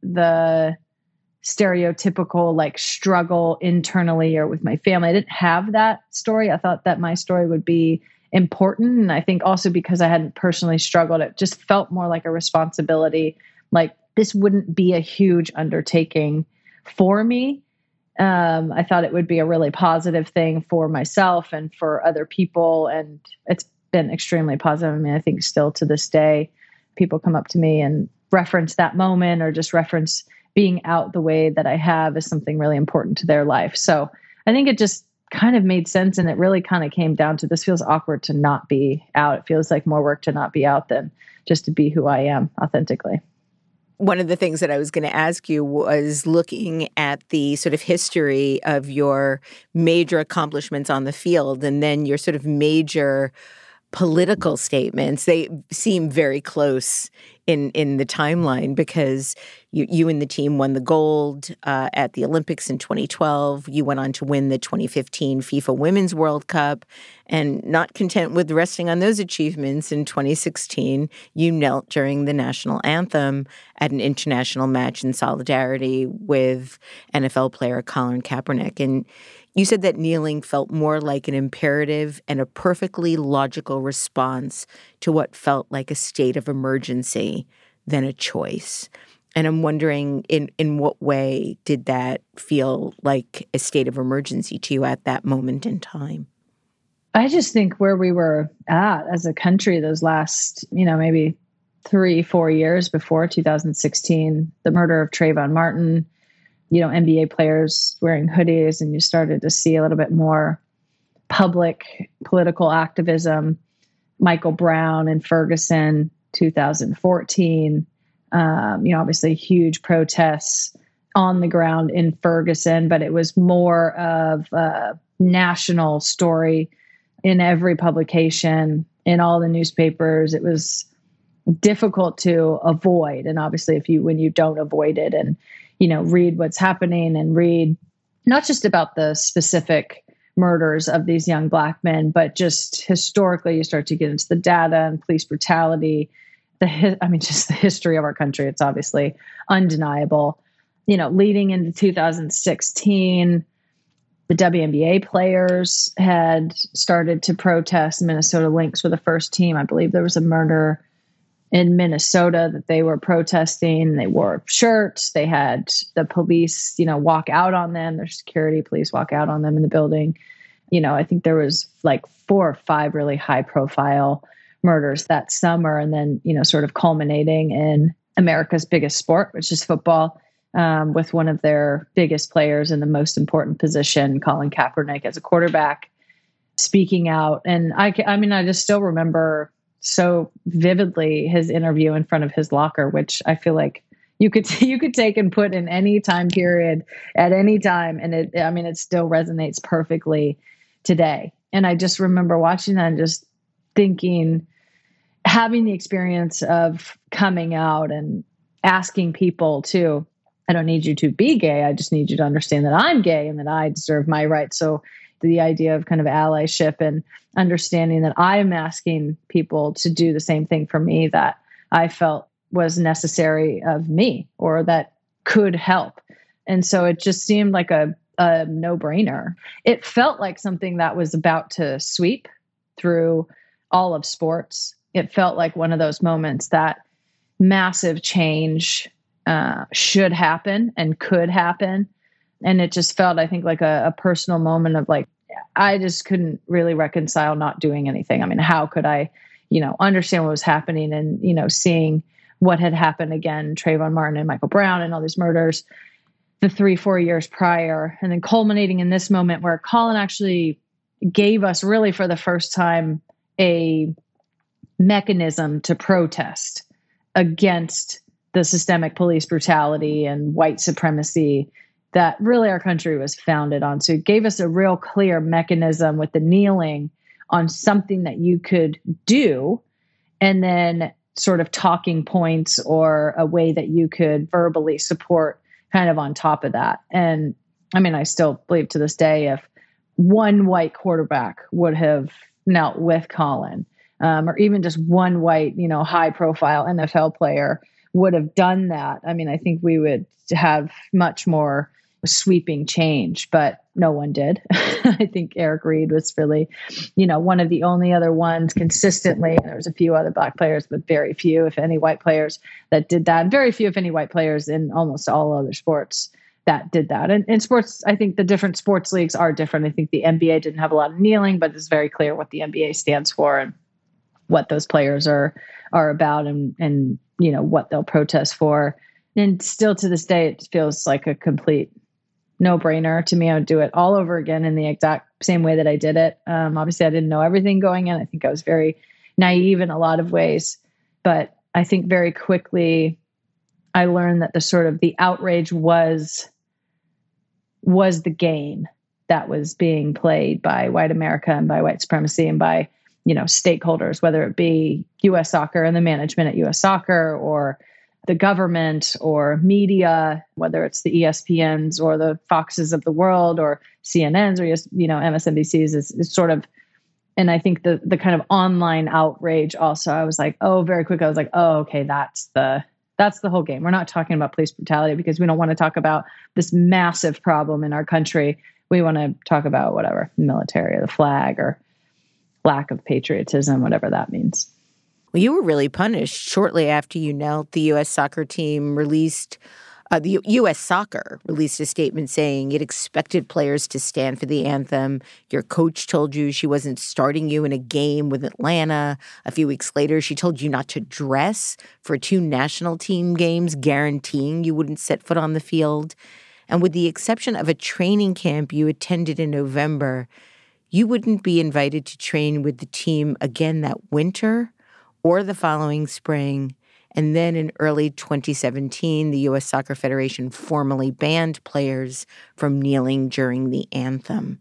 the stereotypical like struggle internally or with my family. I didn't have that story. I thought that my story would be important. And I think also because I hadn't personally struggled, it just felt more like a responsibility. Like this wouldn't be a huge undertaking for me. Um, I thought it would be a really positive thing for myself and for other people. And it's been extremely positive. I mean, I think still to this day, people come up to me and reference that moment or just reference being out the way that I have as something really important to their life. So I think it just kind of made sense. And it really kind of came down to, this feels awkward to not be out. It feels like more work to not be out than just to be who I am authentically. One of the things that I was going to ask you was looking at the sort of history of your major accomplishments on the field and then your sort of major political statements. They seem very close in, in the timeline because you, you and the team won the gold uh, at the Olympics in twenty twelve. You went on to win the twenty fifteen FIFA Women's World Cup. And not content with resting on those achievements, in twenty sixteen, you knelt during the national anthem at an international match in solidarity with N F L player Colin Kaepernick. And you said that kneeling felt more like an imperative and a perfectly logical response to what felt like a state of emergency than a choice. And I'm wondering, in, in what way did that feel like a state of emergency to you at that moment in time? I just think where we were at as a country those last, you know, maybe three, four years before two thousand sixteen, the murder of Trayvon Martin, you know, N B A players wearing hoodies, and you started to see a little bit more public political activism. Michael Brown in Ferguson, two thousand fourteen, um, you know, obviously huge protests on the ground in Ferguson, but it was more of a national story in every publication, in all the newspapers. It was difficult to avoid. And obviously if you, when you don't avoid it and, you know, read what's happening and read not just about the specific murders of these young Black men, but just historically, you start to get into the data and police brutality, the, I mean, just the history of our country. It's obviously undeniable. You know, leading into two thousand sixteen, the W N B A players had started to protest. Minnesota Lynx were the first team. I believe there was a murder in Minnesota that they were protesting. They wore shirts. They had the police, you know, walk out on them. Their security police walk out on them in the building. You know, I think there was like four or five really high profile murders that summer. And then, you know, sort of culminating in America's biggest sport, which is football. Um, with one of their biggest players in the most important position, Colin Kaepernick, as a quarterback, speaking out. And I, I mean, I just still remember so vividly his interview in front of his locker, which I feel like you could you could take and put in any time period at any time, and it, I mean, it still resonates perfectly today. And I just remember watching that and just thinking, having the experience of coming out and asking people to, I don't need you to be gay. I just need you to understand that I'm gay and that I deserve my rights. So the idea of kind of allyship and understanding that I'm asking people to do the same thing for me, that I felt was necessary of me or that could help. And so it just seemed like a, a no-brainer. It felt like something that was about to sweep through all of sports. It felt like one of those moments that massive change uh, should happen and could happen. And it just felt, I think, like a, a personal moment of like, I just couldn't really reconcile not doing anything. I mean, how could I, you know, understand what was happening and, you know, seeing what had happened again, Trayvon Martin and Michael Brown and all these murders the three, four years prior, and then culminating in this moment where Colin actually gave us really for the first time a mechanism to protest against the systemic police brutality and white supremacy that really our country was founded on. So it gave us a real clear mechanism with the kneeling on something that you could do, and then sort of talking points or a way that you could verbally support kind of on top of that. And I mean, I still believe to this day, if one white quarterback would have knelt with Colin, um, or even just one white, you know, high profile N F L player would have done that, I mean, I think we would have much more sweeping change, but no one did. I think Eric Reed was really, you know, one of the only other ones consistently. There was a few other black players, but very few, if any, white players that did that. And very few, if any, white players in almost all other sports that did that. And in sports, I think the different sports leagues are different. I think the N B A didn't have a lot of kneeling, but it's very clear what the N B A stands for and what those players are are about, and and you know what they'll protest for. And still to this day, it feels like a complete no-brainer to me. I would do it all over again in the exact same way that I did it. Um, obviously, I didn't know everything going in. I think I was very naive in a lot of ways, but I think very quickly I learned that the sort of the outrage was was the game that was being played by white America and by white supremacy and by, you know, stakeholders, whether it be U S Soccer and the management at U S Soccer, or the government or media, whether it's the E S P Ns or the Foxes of the world or C N Ns or, you know, M S N B Cs is, is sort of, and I think the the kind of online outrage also, I was like, oh, very quick. I was like, oh, okay, that's the, that's the whole game. We're not talking about police brutality because we don't want to talk about this massive problem in our country. We want to talk about whatever, military or the flag or lack of patriotism, whatever that means. Well, you were really punished shortly after you knelt. The U S soccer team released, uh, the U S Soccer released a statement saying it expected players to stand for the anthem. Your coach told you she wasn't starting you in a game with Atlanta. A few weeks later, she told you not to dress for two national team games, guaranteeing you wouldn't set foot on the field. And with the exception of a training camp you attended in November, you wouldn't be invited to train with the team again that winter or the following spring. And then in early twenty seventeen, the U S Soccer Federation formally banned players from kneeling during the anthem.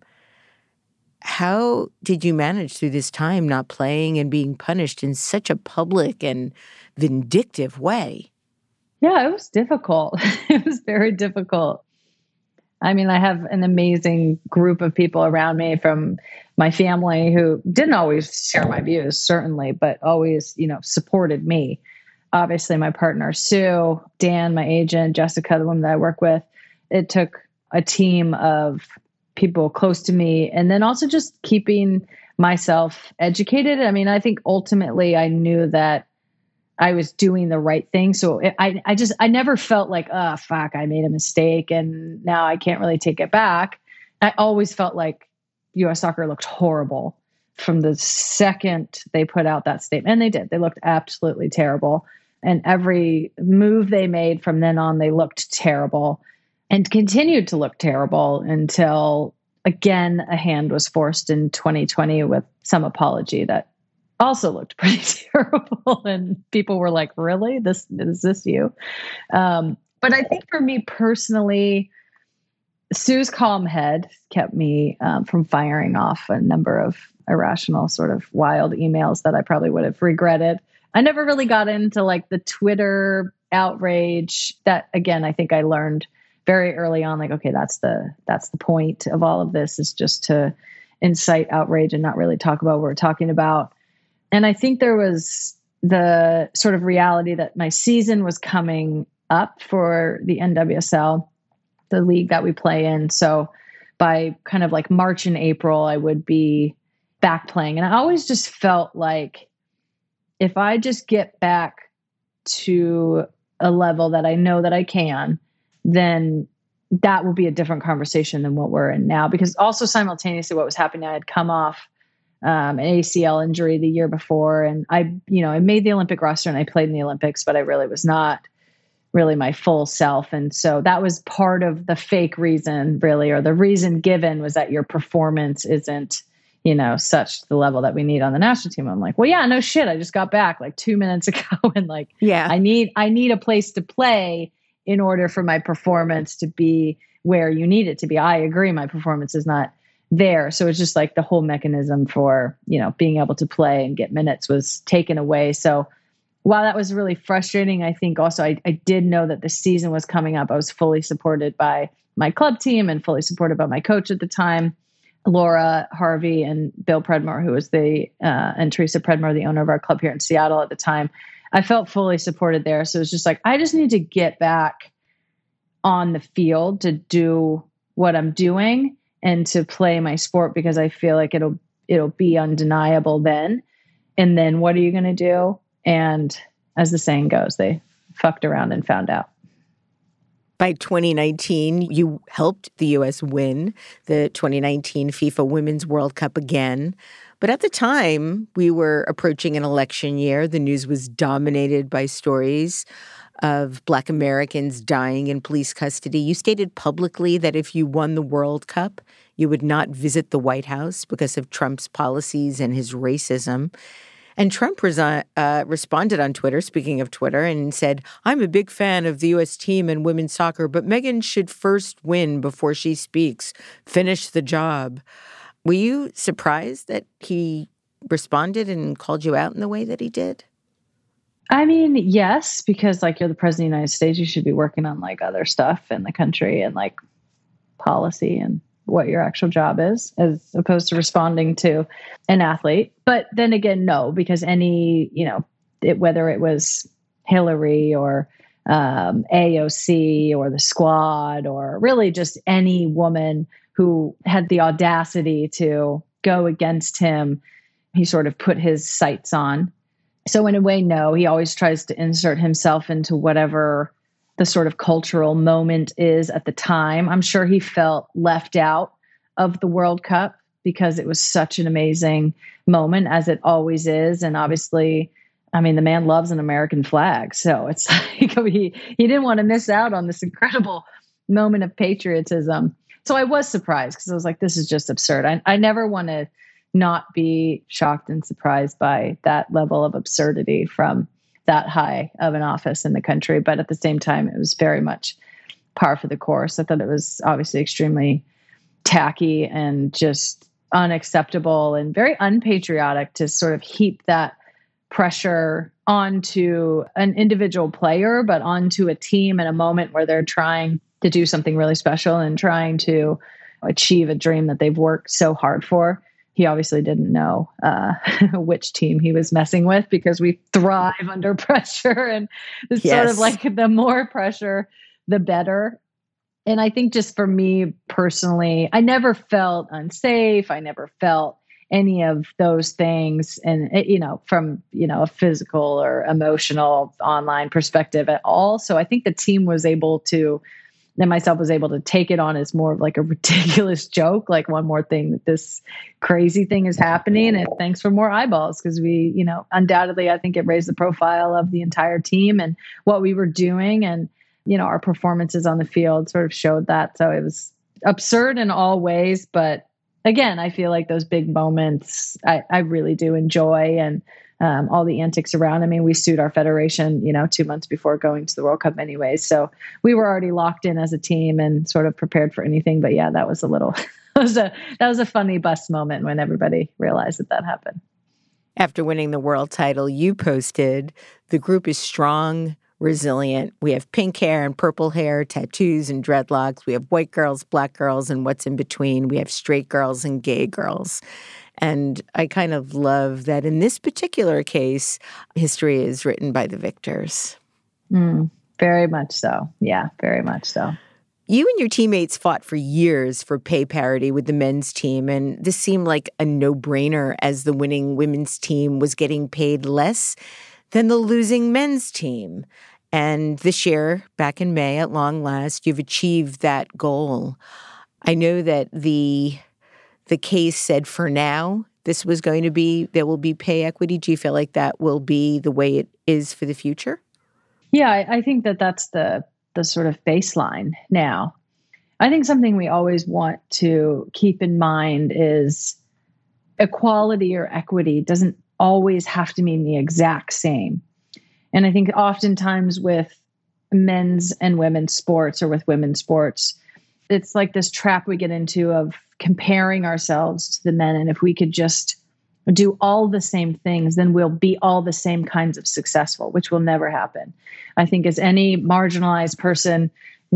How did you manage through this time not playing and being punished in such a public and vindictive way? Yeah, it was difficult. It was very difficult. I mean, I have an amazing group of people around me from my family who didn't always share my views, certainly, but always, you know, supported me. Obviously, my partner, Sue, Dan, my agent, Jessica, the woman that I work with. It took a team of people close to me, and then also just keeping myself educated. I mean, I think ultimately I knew that I was doing the right thing. So I, I just, I never felt like, oh, fuck, I made a mistake and now I can't really take it back. I always felt like U S Soccer looked horrible from the second they put out that statement. And they did. They looked absolutely terrible. And every move they made from then on, they looked terrible and continued to look terrible until, again, a hand was forced in twenty twenty with some apology that also looked pretty terrible. And people were like, really? This is this you? Um, but I think for me personally, Sue's calm head kept me um, from firing off a number of irrational, sort of wild emails that I probably would have regretted. I never really got into like the Twitter outrage that, again, I think I learned very early on, like, okay, that's the, that's the point of all of this, is just to incite outrage and not really talk about what we're talking about. And I think there was the sort of reality that my season was coming up for the N W S L, the league that we play in. So by kind of like March and April, I would be back playing. And I always just felt like if I just get back to a level that I know that I can, then that will be a different conversation than what we're in now. Because also simultaneously what was happening, I had come off um, an A C L injury the year before. And I, you know, I made the Olympic roster and I played in the Olympics, but I really was not really my full self. And so that was part of the fake reason, really, or the reason given was that your performance isn't, you know, such to the level that we need on the national team. I'm like, well, yeah, no shit. I just got back like two minutes ago. And like, yeah, I need, I need a place to play in order for my performance to be where you need it to be. I agree. My performance is not there. So it's just like the whole mechanism for, you know, being able to play and get minutes was taken away. So while that was really frustrating, I think also I, I did know that the season was coming up. I was fully supported by my club team and fully supported by my coach at the time, Laura Harvey and Bill Predmore, who was the, uh, and Teresa Predmore, the owner of our club here in Seattle at the time. I felt fully supported there. So it was just like, I just need to get back on the field to do what I'm doing and to play my sport because I feel like it'll, it'll be undeniable then. And then what are you going to do? And as the saying goes, they fucked around and found out. By twenty nineteen, you helped the U S win the twenty nineteen FIFA Women's World Cup again. But at the time, we were approaching an election year. The news was dominated by stories of Black Americans dying in police custody. You stated publicly that if you won the World Cup, you would not visit the White House because of Trump's policies and his racism. And Trump resi- uh, responded on Twitter, speaking of Twitter, and said, I'm a big fan of the U S team and women's soccer, but Meghan should first win before she speaks. Finish the job. Were you surprised that he responded and called you out in the way that he did? I mean, yes, because like you're the president of the United States, you should be working on like other stuff in the country and like policy and what your actual job is, as opposed to responding to an athlete. But then again, no, because any, you know, it, whether it was Hillary or um, A O C or the squad or really just any woman who had the audacity to go against him, he sort of put his sights on. So in a way, no, he always tries to insert himself into whatever the sort of cultural moment is at the time. I'm sure he felt left out of the World Cup because it was such an amazing moment, as it always is. And obviously, I mean, the man loves an American flag. So it's like he, he didn't want to miss out on this incredible moment of patriotism. So I was surprised because I was like, this is just absurd. I, I never want to not be shocked and surprised by that level of absurdity from that high of an office in the country. But at the same time, it was very much par for the course. I thought it was obviously extremely tacky and just unacceptable and very unpatriotic to sort of heap that pressure onto an individual player, but onto a team in a moment where they're trying to do something really special and trying to achieve a dream that they've worked so hard for. He obviously didn't know uh, which team he was messing with because we thrive under pressure, and it's yes. sort of like the more pressure, the better. And I think just for me personally, I never felt unsafe. I never felt any of those things. And, it, you know, from, you know, a physical or emotional online perspective at all. So I think the team was able to, and myself was able to take it on as more of like a ridiculous joke, like one more thing that this crazy thing is happening, and thanks for more eyeballs, because we, you know, undoubtedly, I think it raised the profile of the entire team and what we were doing, and, you know, our performances on the field sort of showed that. So it was absurd in all ways, but again, I feel like those big moments, I, I really do enjoy, and Um, all the antics around. I mean, we sued our federation, you know, two months before going to the World Cup anyways. So we were already locked in as a team and sort of prepared for anything. But yeah, that was a little, that was a, that was a funny bus moment when everybody realized that that happened. After winning the world title, you posted, the group is strong, resilient. We have pink hair and purple hair, tattoos and dreadlocks. We have white girls, black girls, and what's in between. We have straight girls and gay girls. And I kind of love that in this particular case, history is written by the victors. Mm, very much so. Yeah, very much so. You and your teammates fought for years for pay parity with the men's team, and this seemed like a no-brainer as the winning women's team was getting paid less than the losing men's team. And this year, back in May, at long last, you've achieved that goal. I know that the the case said for now, this was going to be, there will be pay equity. Do you feel like that will be the way it is for the future? Yeah, I, I think that that's the the sort of baseline now. I think something we always want to keep in mind is equality or equity doesn't always have to mean the exact same. And I think oftentimes with men's and women's sports or with women's sports, it's like this trap we get into of comparing ourselves to the men. And if we could just do all the same things, then we'll be all the same kinds of successful, which will never happen. I think as any marginalized person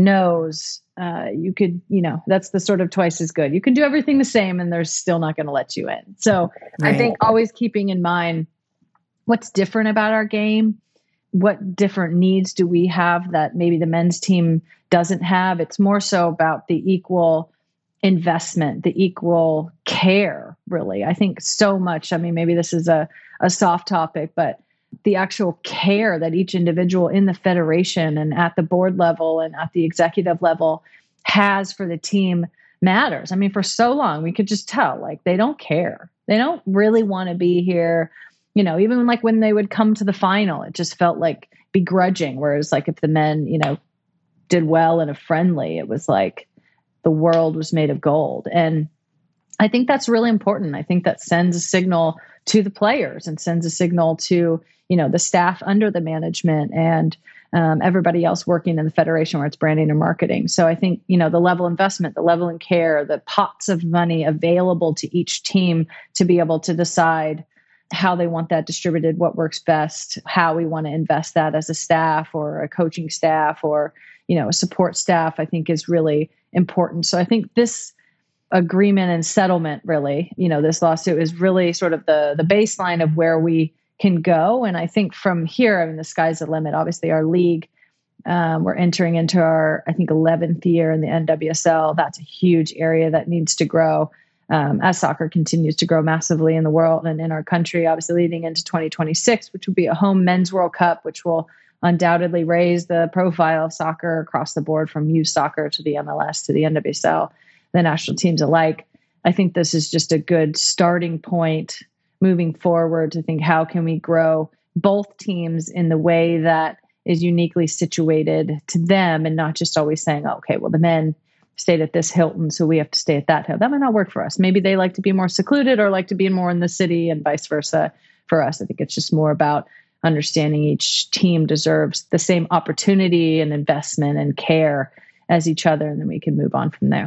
knows, uh, you could, you know, that's the sort of twice as good. You can do everything the same and they're still not going to let you in. So right. I think always keeping in mind what's different about our game, what different needs do we have that maybe the men's team doesn't have. It's more so about the equal investment, the equal care, really. I think so much, I mean, maybe this is a, a soft topic, but the actual care that each individual in the federation and at the board level and at the executive level has for the team matters. I mean, for so long, we could just tell, like, they don't care. They don't really want to be here. You know, even like when they would come to the final, it just felt like begrudging. Whereas like if the men, you know, did well in a friendly, it was like the world was made of gold. And I think that's really important. I think that sends a signal to the players and sends a signal to, you know, the staff under the management and um, everybody else working in the federation where it's branding and marketing. So I think, you know, the level of investment, the level of care, the pots of money available to each team to be able to decide how they want that distributed, what works best, how we want to invest that as a staff or a coaching staff or, you know, a support staff, I think is really important. So I think this agreement and settlement really, you know, this lawsuit is really sort of the the baseline of where we can go. And I think from here, I mean, the sky's the limit. Obviously, our league, um, we're entering into our, I think, eleventh year in the N W S L. That's a huge area that needs to grow um, as soccer continues to grow massively in the world and in our country, obviously leading into twenty twenty-six, which will be a home men's World Cup, which will undoubtedly raise the profile of soccer across the board from youth soccer to the M L S to the N W S L, the national teams alike. I think this is just a good starting point moving forward to think, how can we grow both teams in the way that is uniquely situated to them and not just always saying, oh, okay, well, the men stayed at this Hilton, so we have to stay at that Hilton. That might not work for us. Maybe they like to be more secluded or like to be more in the city and vice versa for us. I think it's just more about understanding each team deserves the same opportunity and investment and care as each other, and then we can move on from there.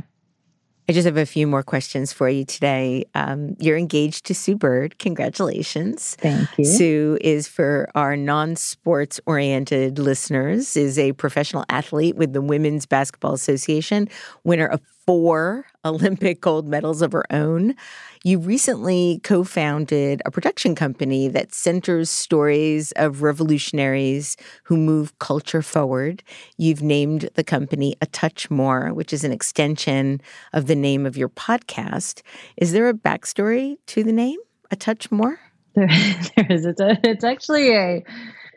I just have a few more questions for you today. Um, you're engaged to Sue Bird. Congratulations. Thank you. Sue is, for our non-sports oriented listeners, is a professional athlete with the Women's Basketball Association, winner of four Olympic gold medals of her own. You recently co-founded a production company that centers stories of revolutionaries who move culture forward. You've named the company A Touch More, which is an extension of the name of your podcast. Is there a backstory to the name, A Touch More? There, there is. It's, a, it's actually a,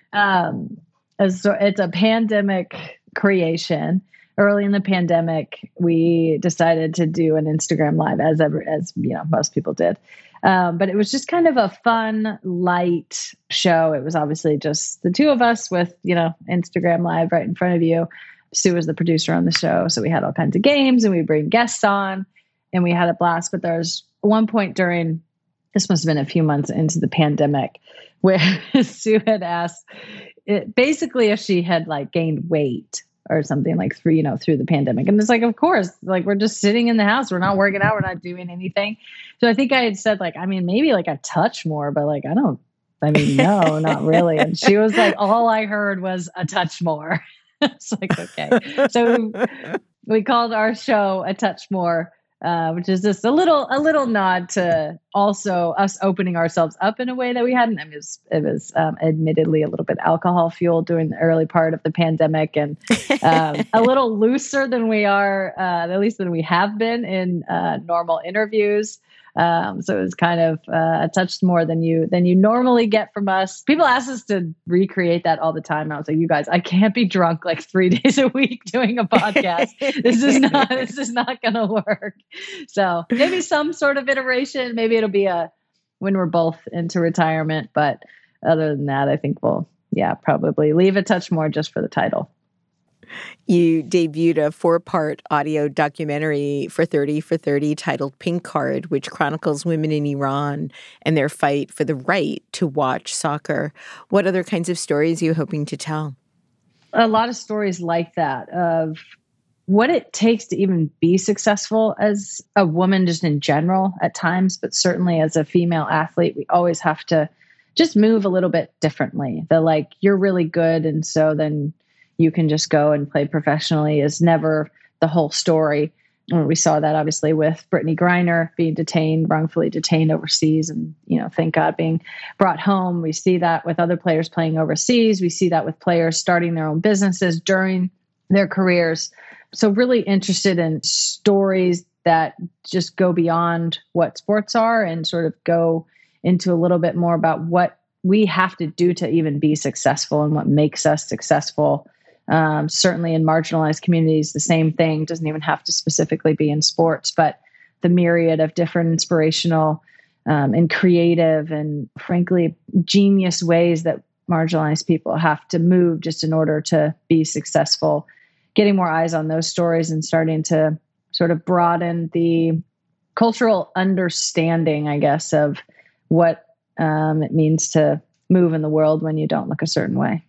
um, a, it's a pandemic creation. Early in the pandemic, we decided to do an Instagram Live, as ever, as you know, most people did. Um, but it was just kind of a fun, light show. It was obviously just the two of us with, you know, Instagram Live right in front of you. Sue was the producer on the show, so we had all kinds of games, and we bring guests on, and we had a blast. But there was one point during, this must have been a few months into the pandemic, where Sue had asked, it, basically, if she had like gained weight or something like through, you know, through the pandemic. And it's like, of course, like we're just sitting in the house. We're not working out. We're not doing anything. So I think I had said like, I mean, maybe like a touch more, but like, I don't, I mean, no, not really. And she was like, all I heard was a touch more. It's like, okay. So we called our show A Touch More. uh, which is just a little a little nod to also us opening ourselves up in a way that we hadn't. I mean, it was, it was um, admittedly a little bit alcohol fueled during the early part of the pandemic, and um, a little looser than we are, uh, at least than we have been in uh, normal interviews. Um, so it was kind of uh, a touch more than you than you normally get from us. People ask us to recreate that all the time. And I was like, you guys, I can't be drunk like three days a week doing a podcast. This is not this is not going to work. So maybe some sort of iteration. Maybe it'll be a when we're both into retirement. But other than that, I think we'll yeah probably leave a touch more just for the title. You debuted a four-part audio documentary for thirty for thirty titled Pink Card, which chronicles women in Iran and their fight for the right to watch soccer. What other kinds of stories are you hoping to tell? A lot of stories like that of what it takes to even be successful as a woman just in general at times, but certainly as a female athlete, we always have to just move a little bit differently. The like, you're really good, and so then you can just go and play professionally is never the whole story. And we saw that obviously with Brittany Griner being detained, wrongfully detained overseas, and, you know, thank God being brought home. We see that with other players playing overseas. We see that with players starting their own businesses during their careers. So really interested in stories that just go beyond what sports are and sort of go into a little bit more about what we have to do to even be successful and what makes us successful. Um, certainly in marginalized communities, the same thing. Doesn't even have to specifically be in sports, but the myriad of different inspirational um, and creative and frankly genius ways that marginalized people have to move just in order to be successful. Getting more eyes on those stories and starting to sort of broaden the cultural understanding, I guess, of what um, it means to move in the world when you don't look a certain way.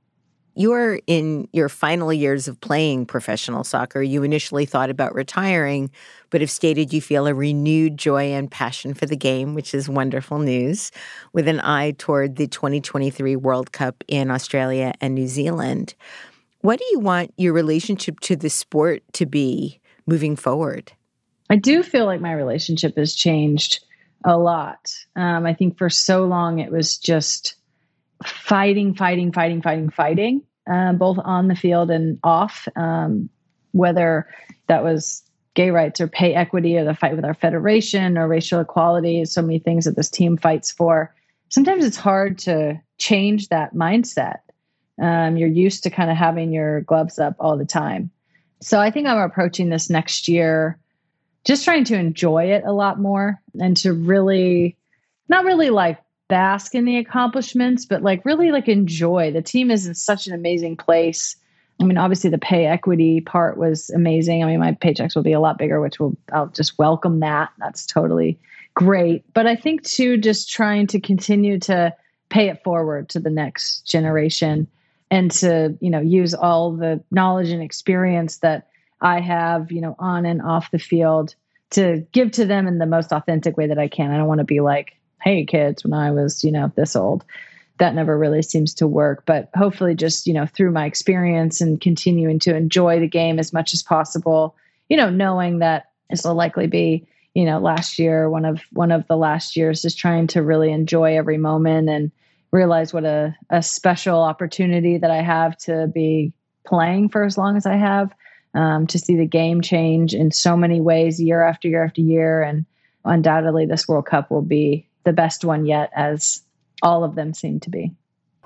You're in your final years of playing professional soccer. You initially thought about retiring, but have stated you feel a renewed joy and passion for the game, which is wonderful news, with an eye toward the twenty twenty-three World Cup in Australia and New Zealand. What do you want your relationship to the sport to be moving forward? I do feel like my relationship has changed a lot. Um, I think for so long it was just fighting, fighting, fighting, fighting, fighting, uh, both on the field and off, um, whether that was gay rights or pay equity or the fight with our federation or racial equality, so many things that this team fights for. Sometimes it's hard to change that mindset. Um, you're used to kind of having your gloves up all the time. So I think I'm approaching this next year just trying to enjoy it a lot more and to really, not really like bask in the accomplishments, but like really like enjoy. The team is in such an amazing place. I mean, obviously the pay equity part was amazing. I mean, my paychecks will be a lot bigger, which will, I'll just welcome that. That's totally great. But I think too, just trying to continue to pay it forward to the next generation and to, you know, use all the knowledge and experience that I have, you know, on and off the field to give to them in the most authentic way that I can. I don't want to be like, hey kids, when I was, you know, this old. That never really seems to work, but hopefully just, you know, through my experience and continuing to enjoy the game as much as possible, you know, knowing that this will likely be, you know, last year, one of, one of the last years, just trying to really enjoy every moment and realize what a, a special opportunity that I have to be playing for as long as I have, um, to see the game change in so many ways year after year after year. And undoubtedly this World Cup will be the best one yet, as all of them seem to be.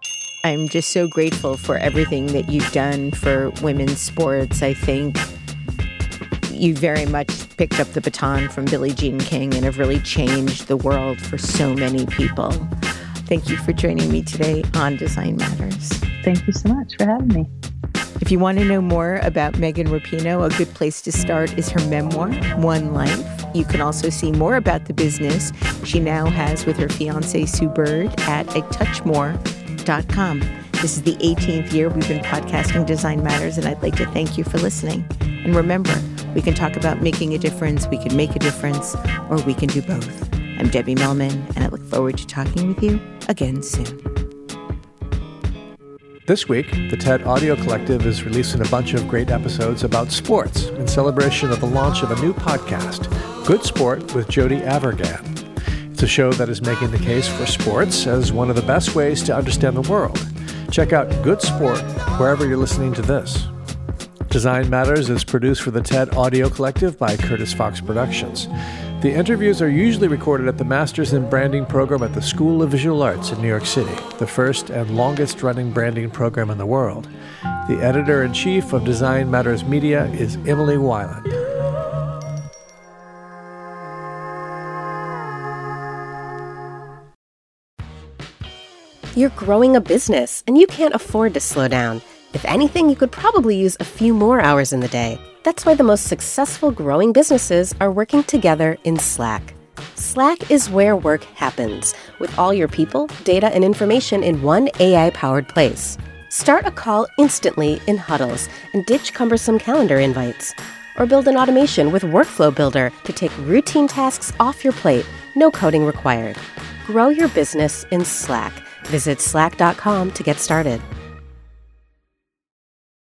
I'm just so grateful for everything that you've done for women's sports. I think you very much picked up the baton from Billie Jean King and have really changed the world for so many people. Thank you for joining me today on Design Matters. Thank you so much for having me. If you want to know more about Megan Rapinoe, a good place to start is her memoir, One Life. You can also see more about the business she now has with her fiancé, Sue Bird, at a touch more dot com. This is the eighteenth year we've been podcasting Design Matters, and I'd like to thank you for listening. And remember, we can talk about making a difference, we can make a difference, or we can do both. I'm Debbie Millman, and I look forward to talking with you again soon. This week, the TED Audio Collective is releasing a bunch of great episodes about sports in celebration of the launch of a new podcast, Good Sport with Jody Avirgan. It's a show that is making the case for sports as one of the best ways to understand the world. Check out Good Sport wherever you're listening to this. Design Matters is produced for the TED Audio Collective by Curtis Fox Productions. The interviews are usually recorded at the Masters in Branding program at the School of Visual Arts in New York City, the first and longest-running branding program in the world. The editor-in-chief of Design Matters Media is Emily Weiland. You're growing a business, and you can't afford to slow down. If anything, you could probably use a few more hours in the day. That's why the most successful growing businesses are working together in Slack. Slack is where work happens, with all your people, data, and information in one A I-powered place. Start a call instantly in huddles and ditch cumbersome calendar invites. Or build an automation with Workflow Builder to take routine tasks off your plate, no coding required. Grow your business in Slack. Visit slack dot com to get started.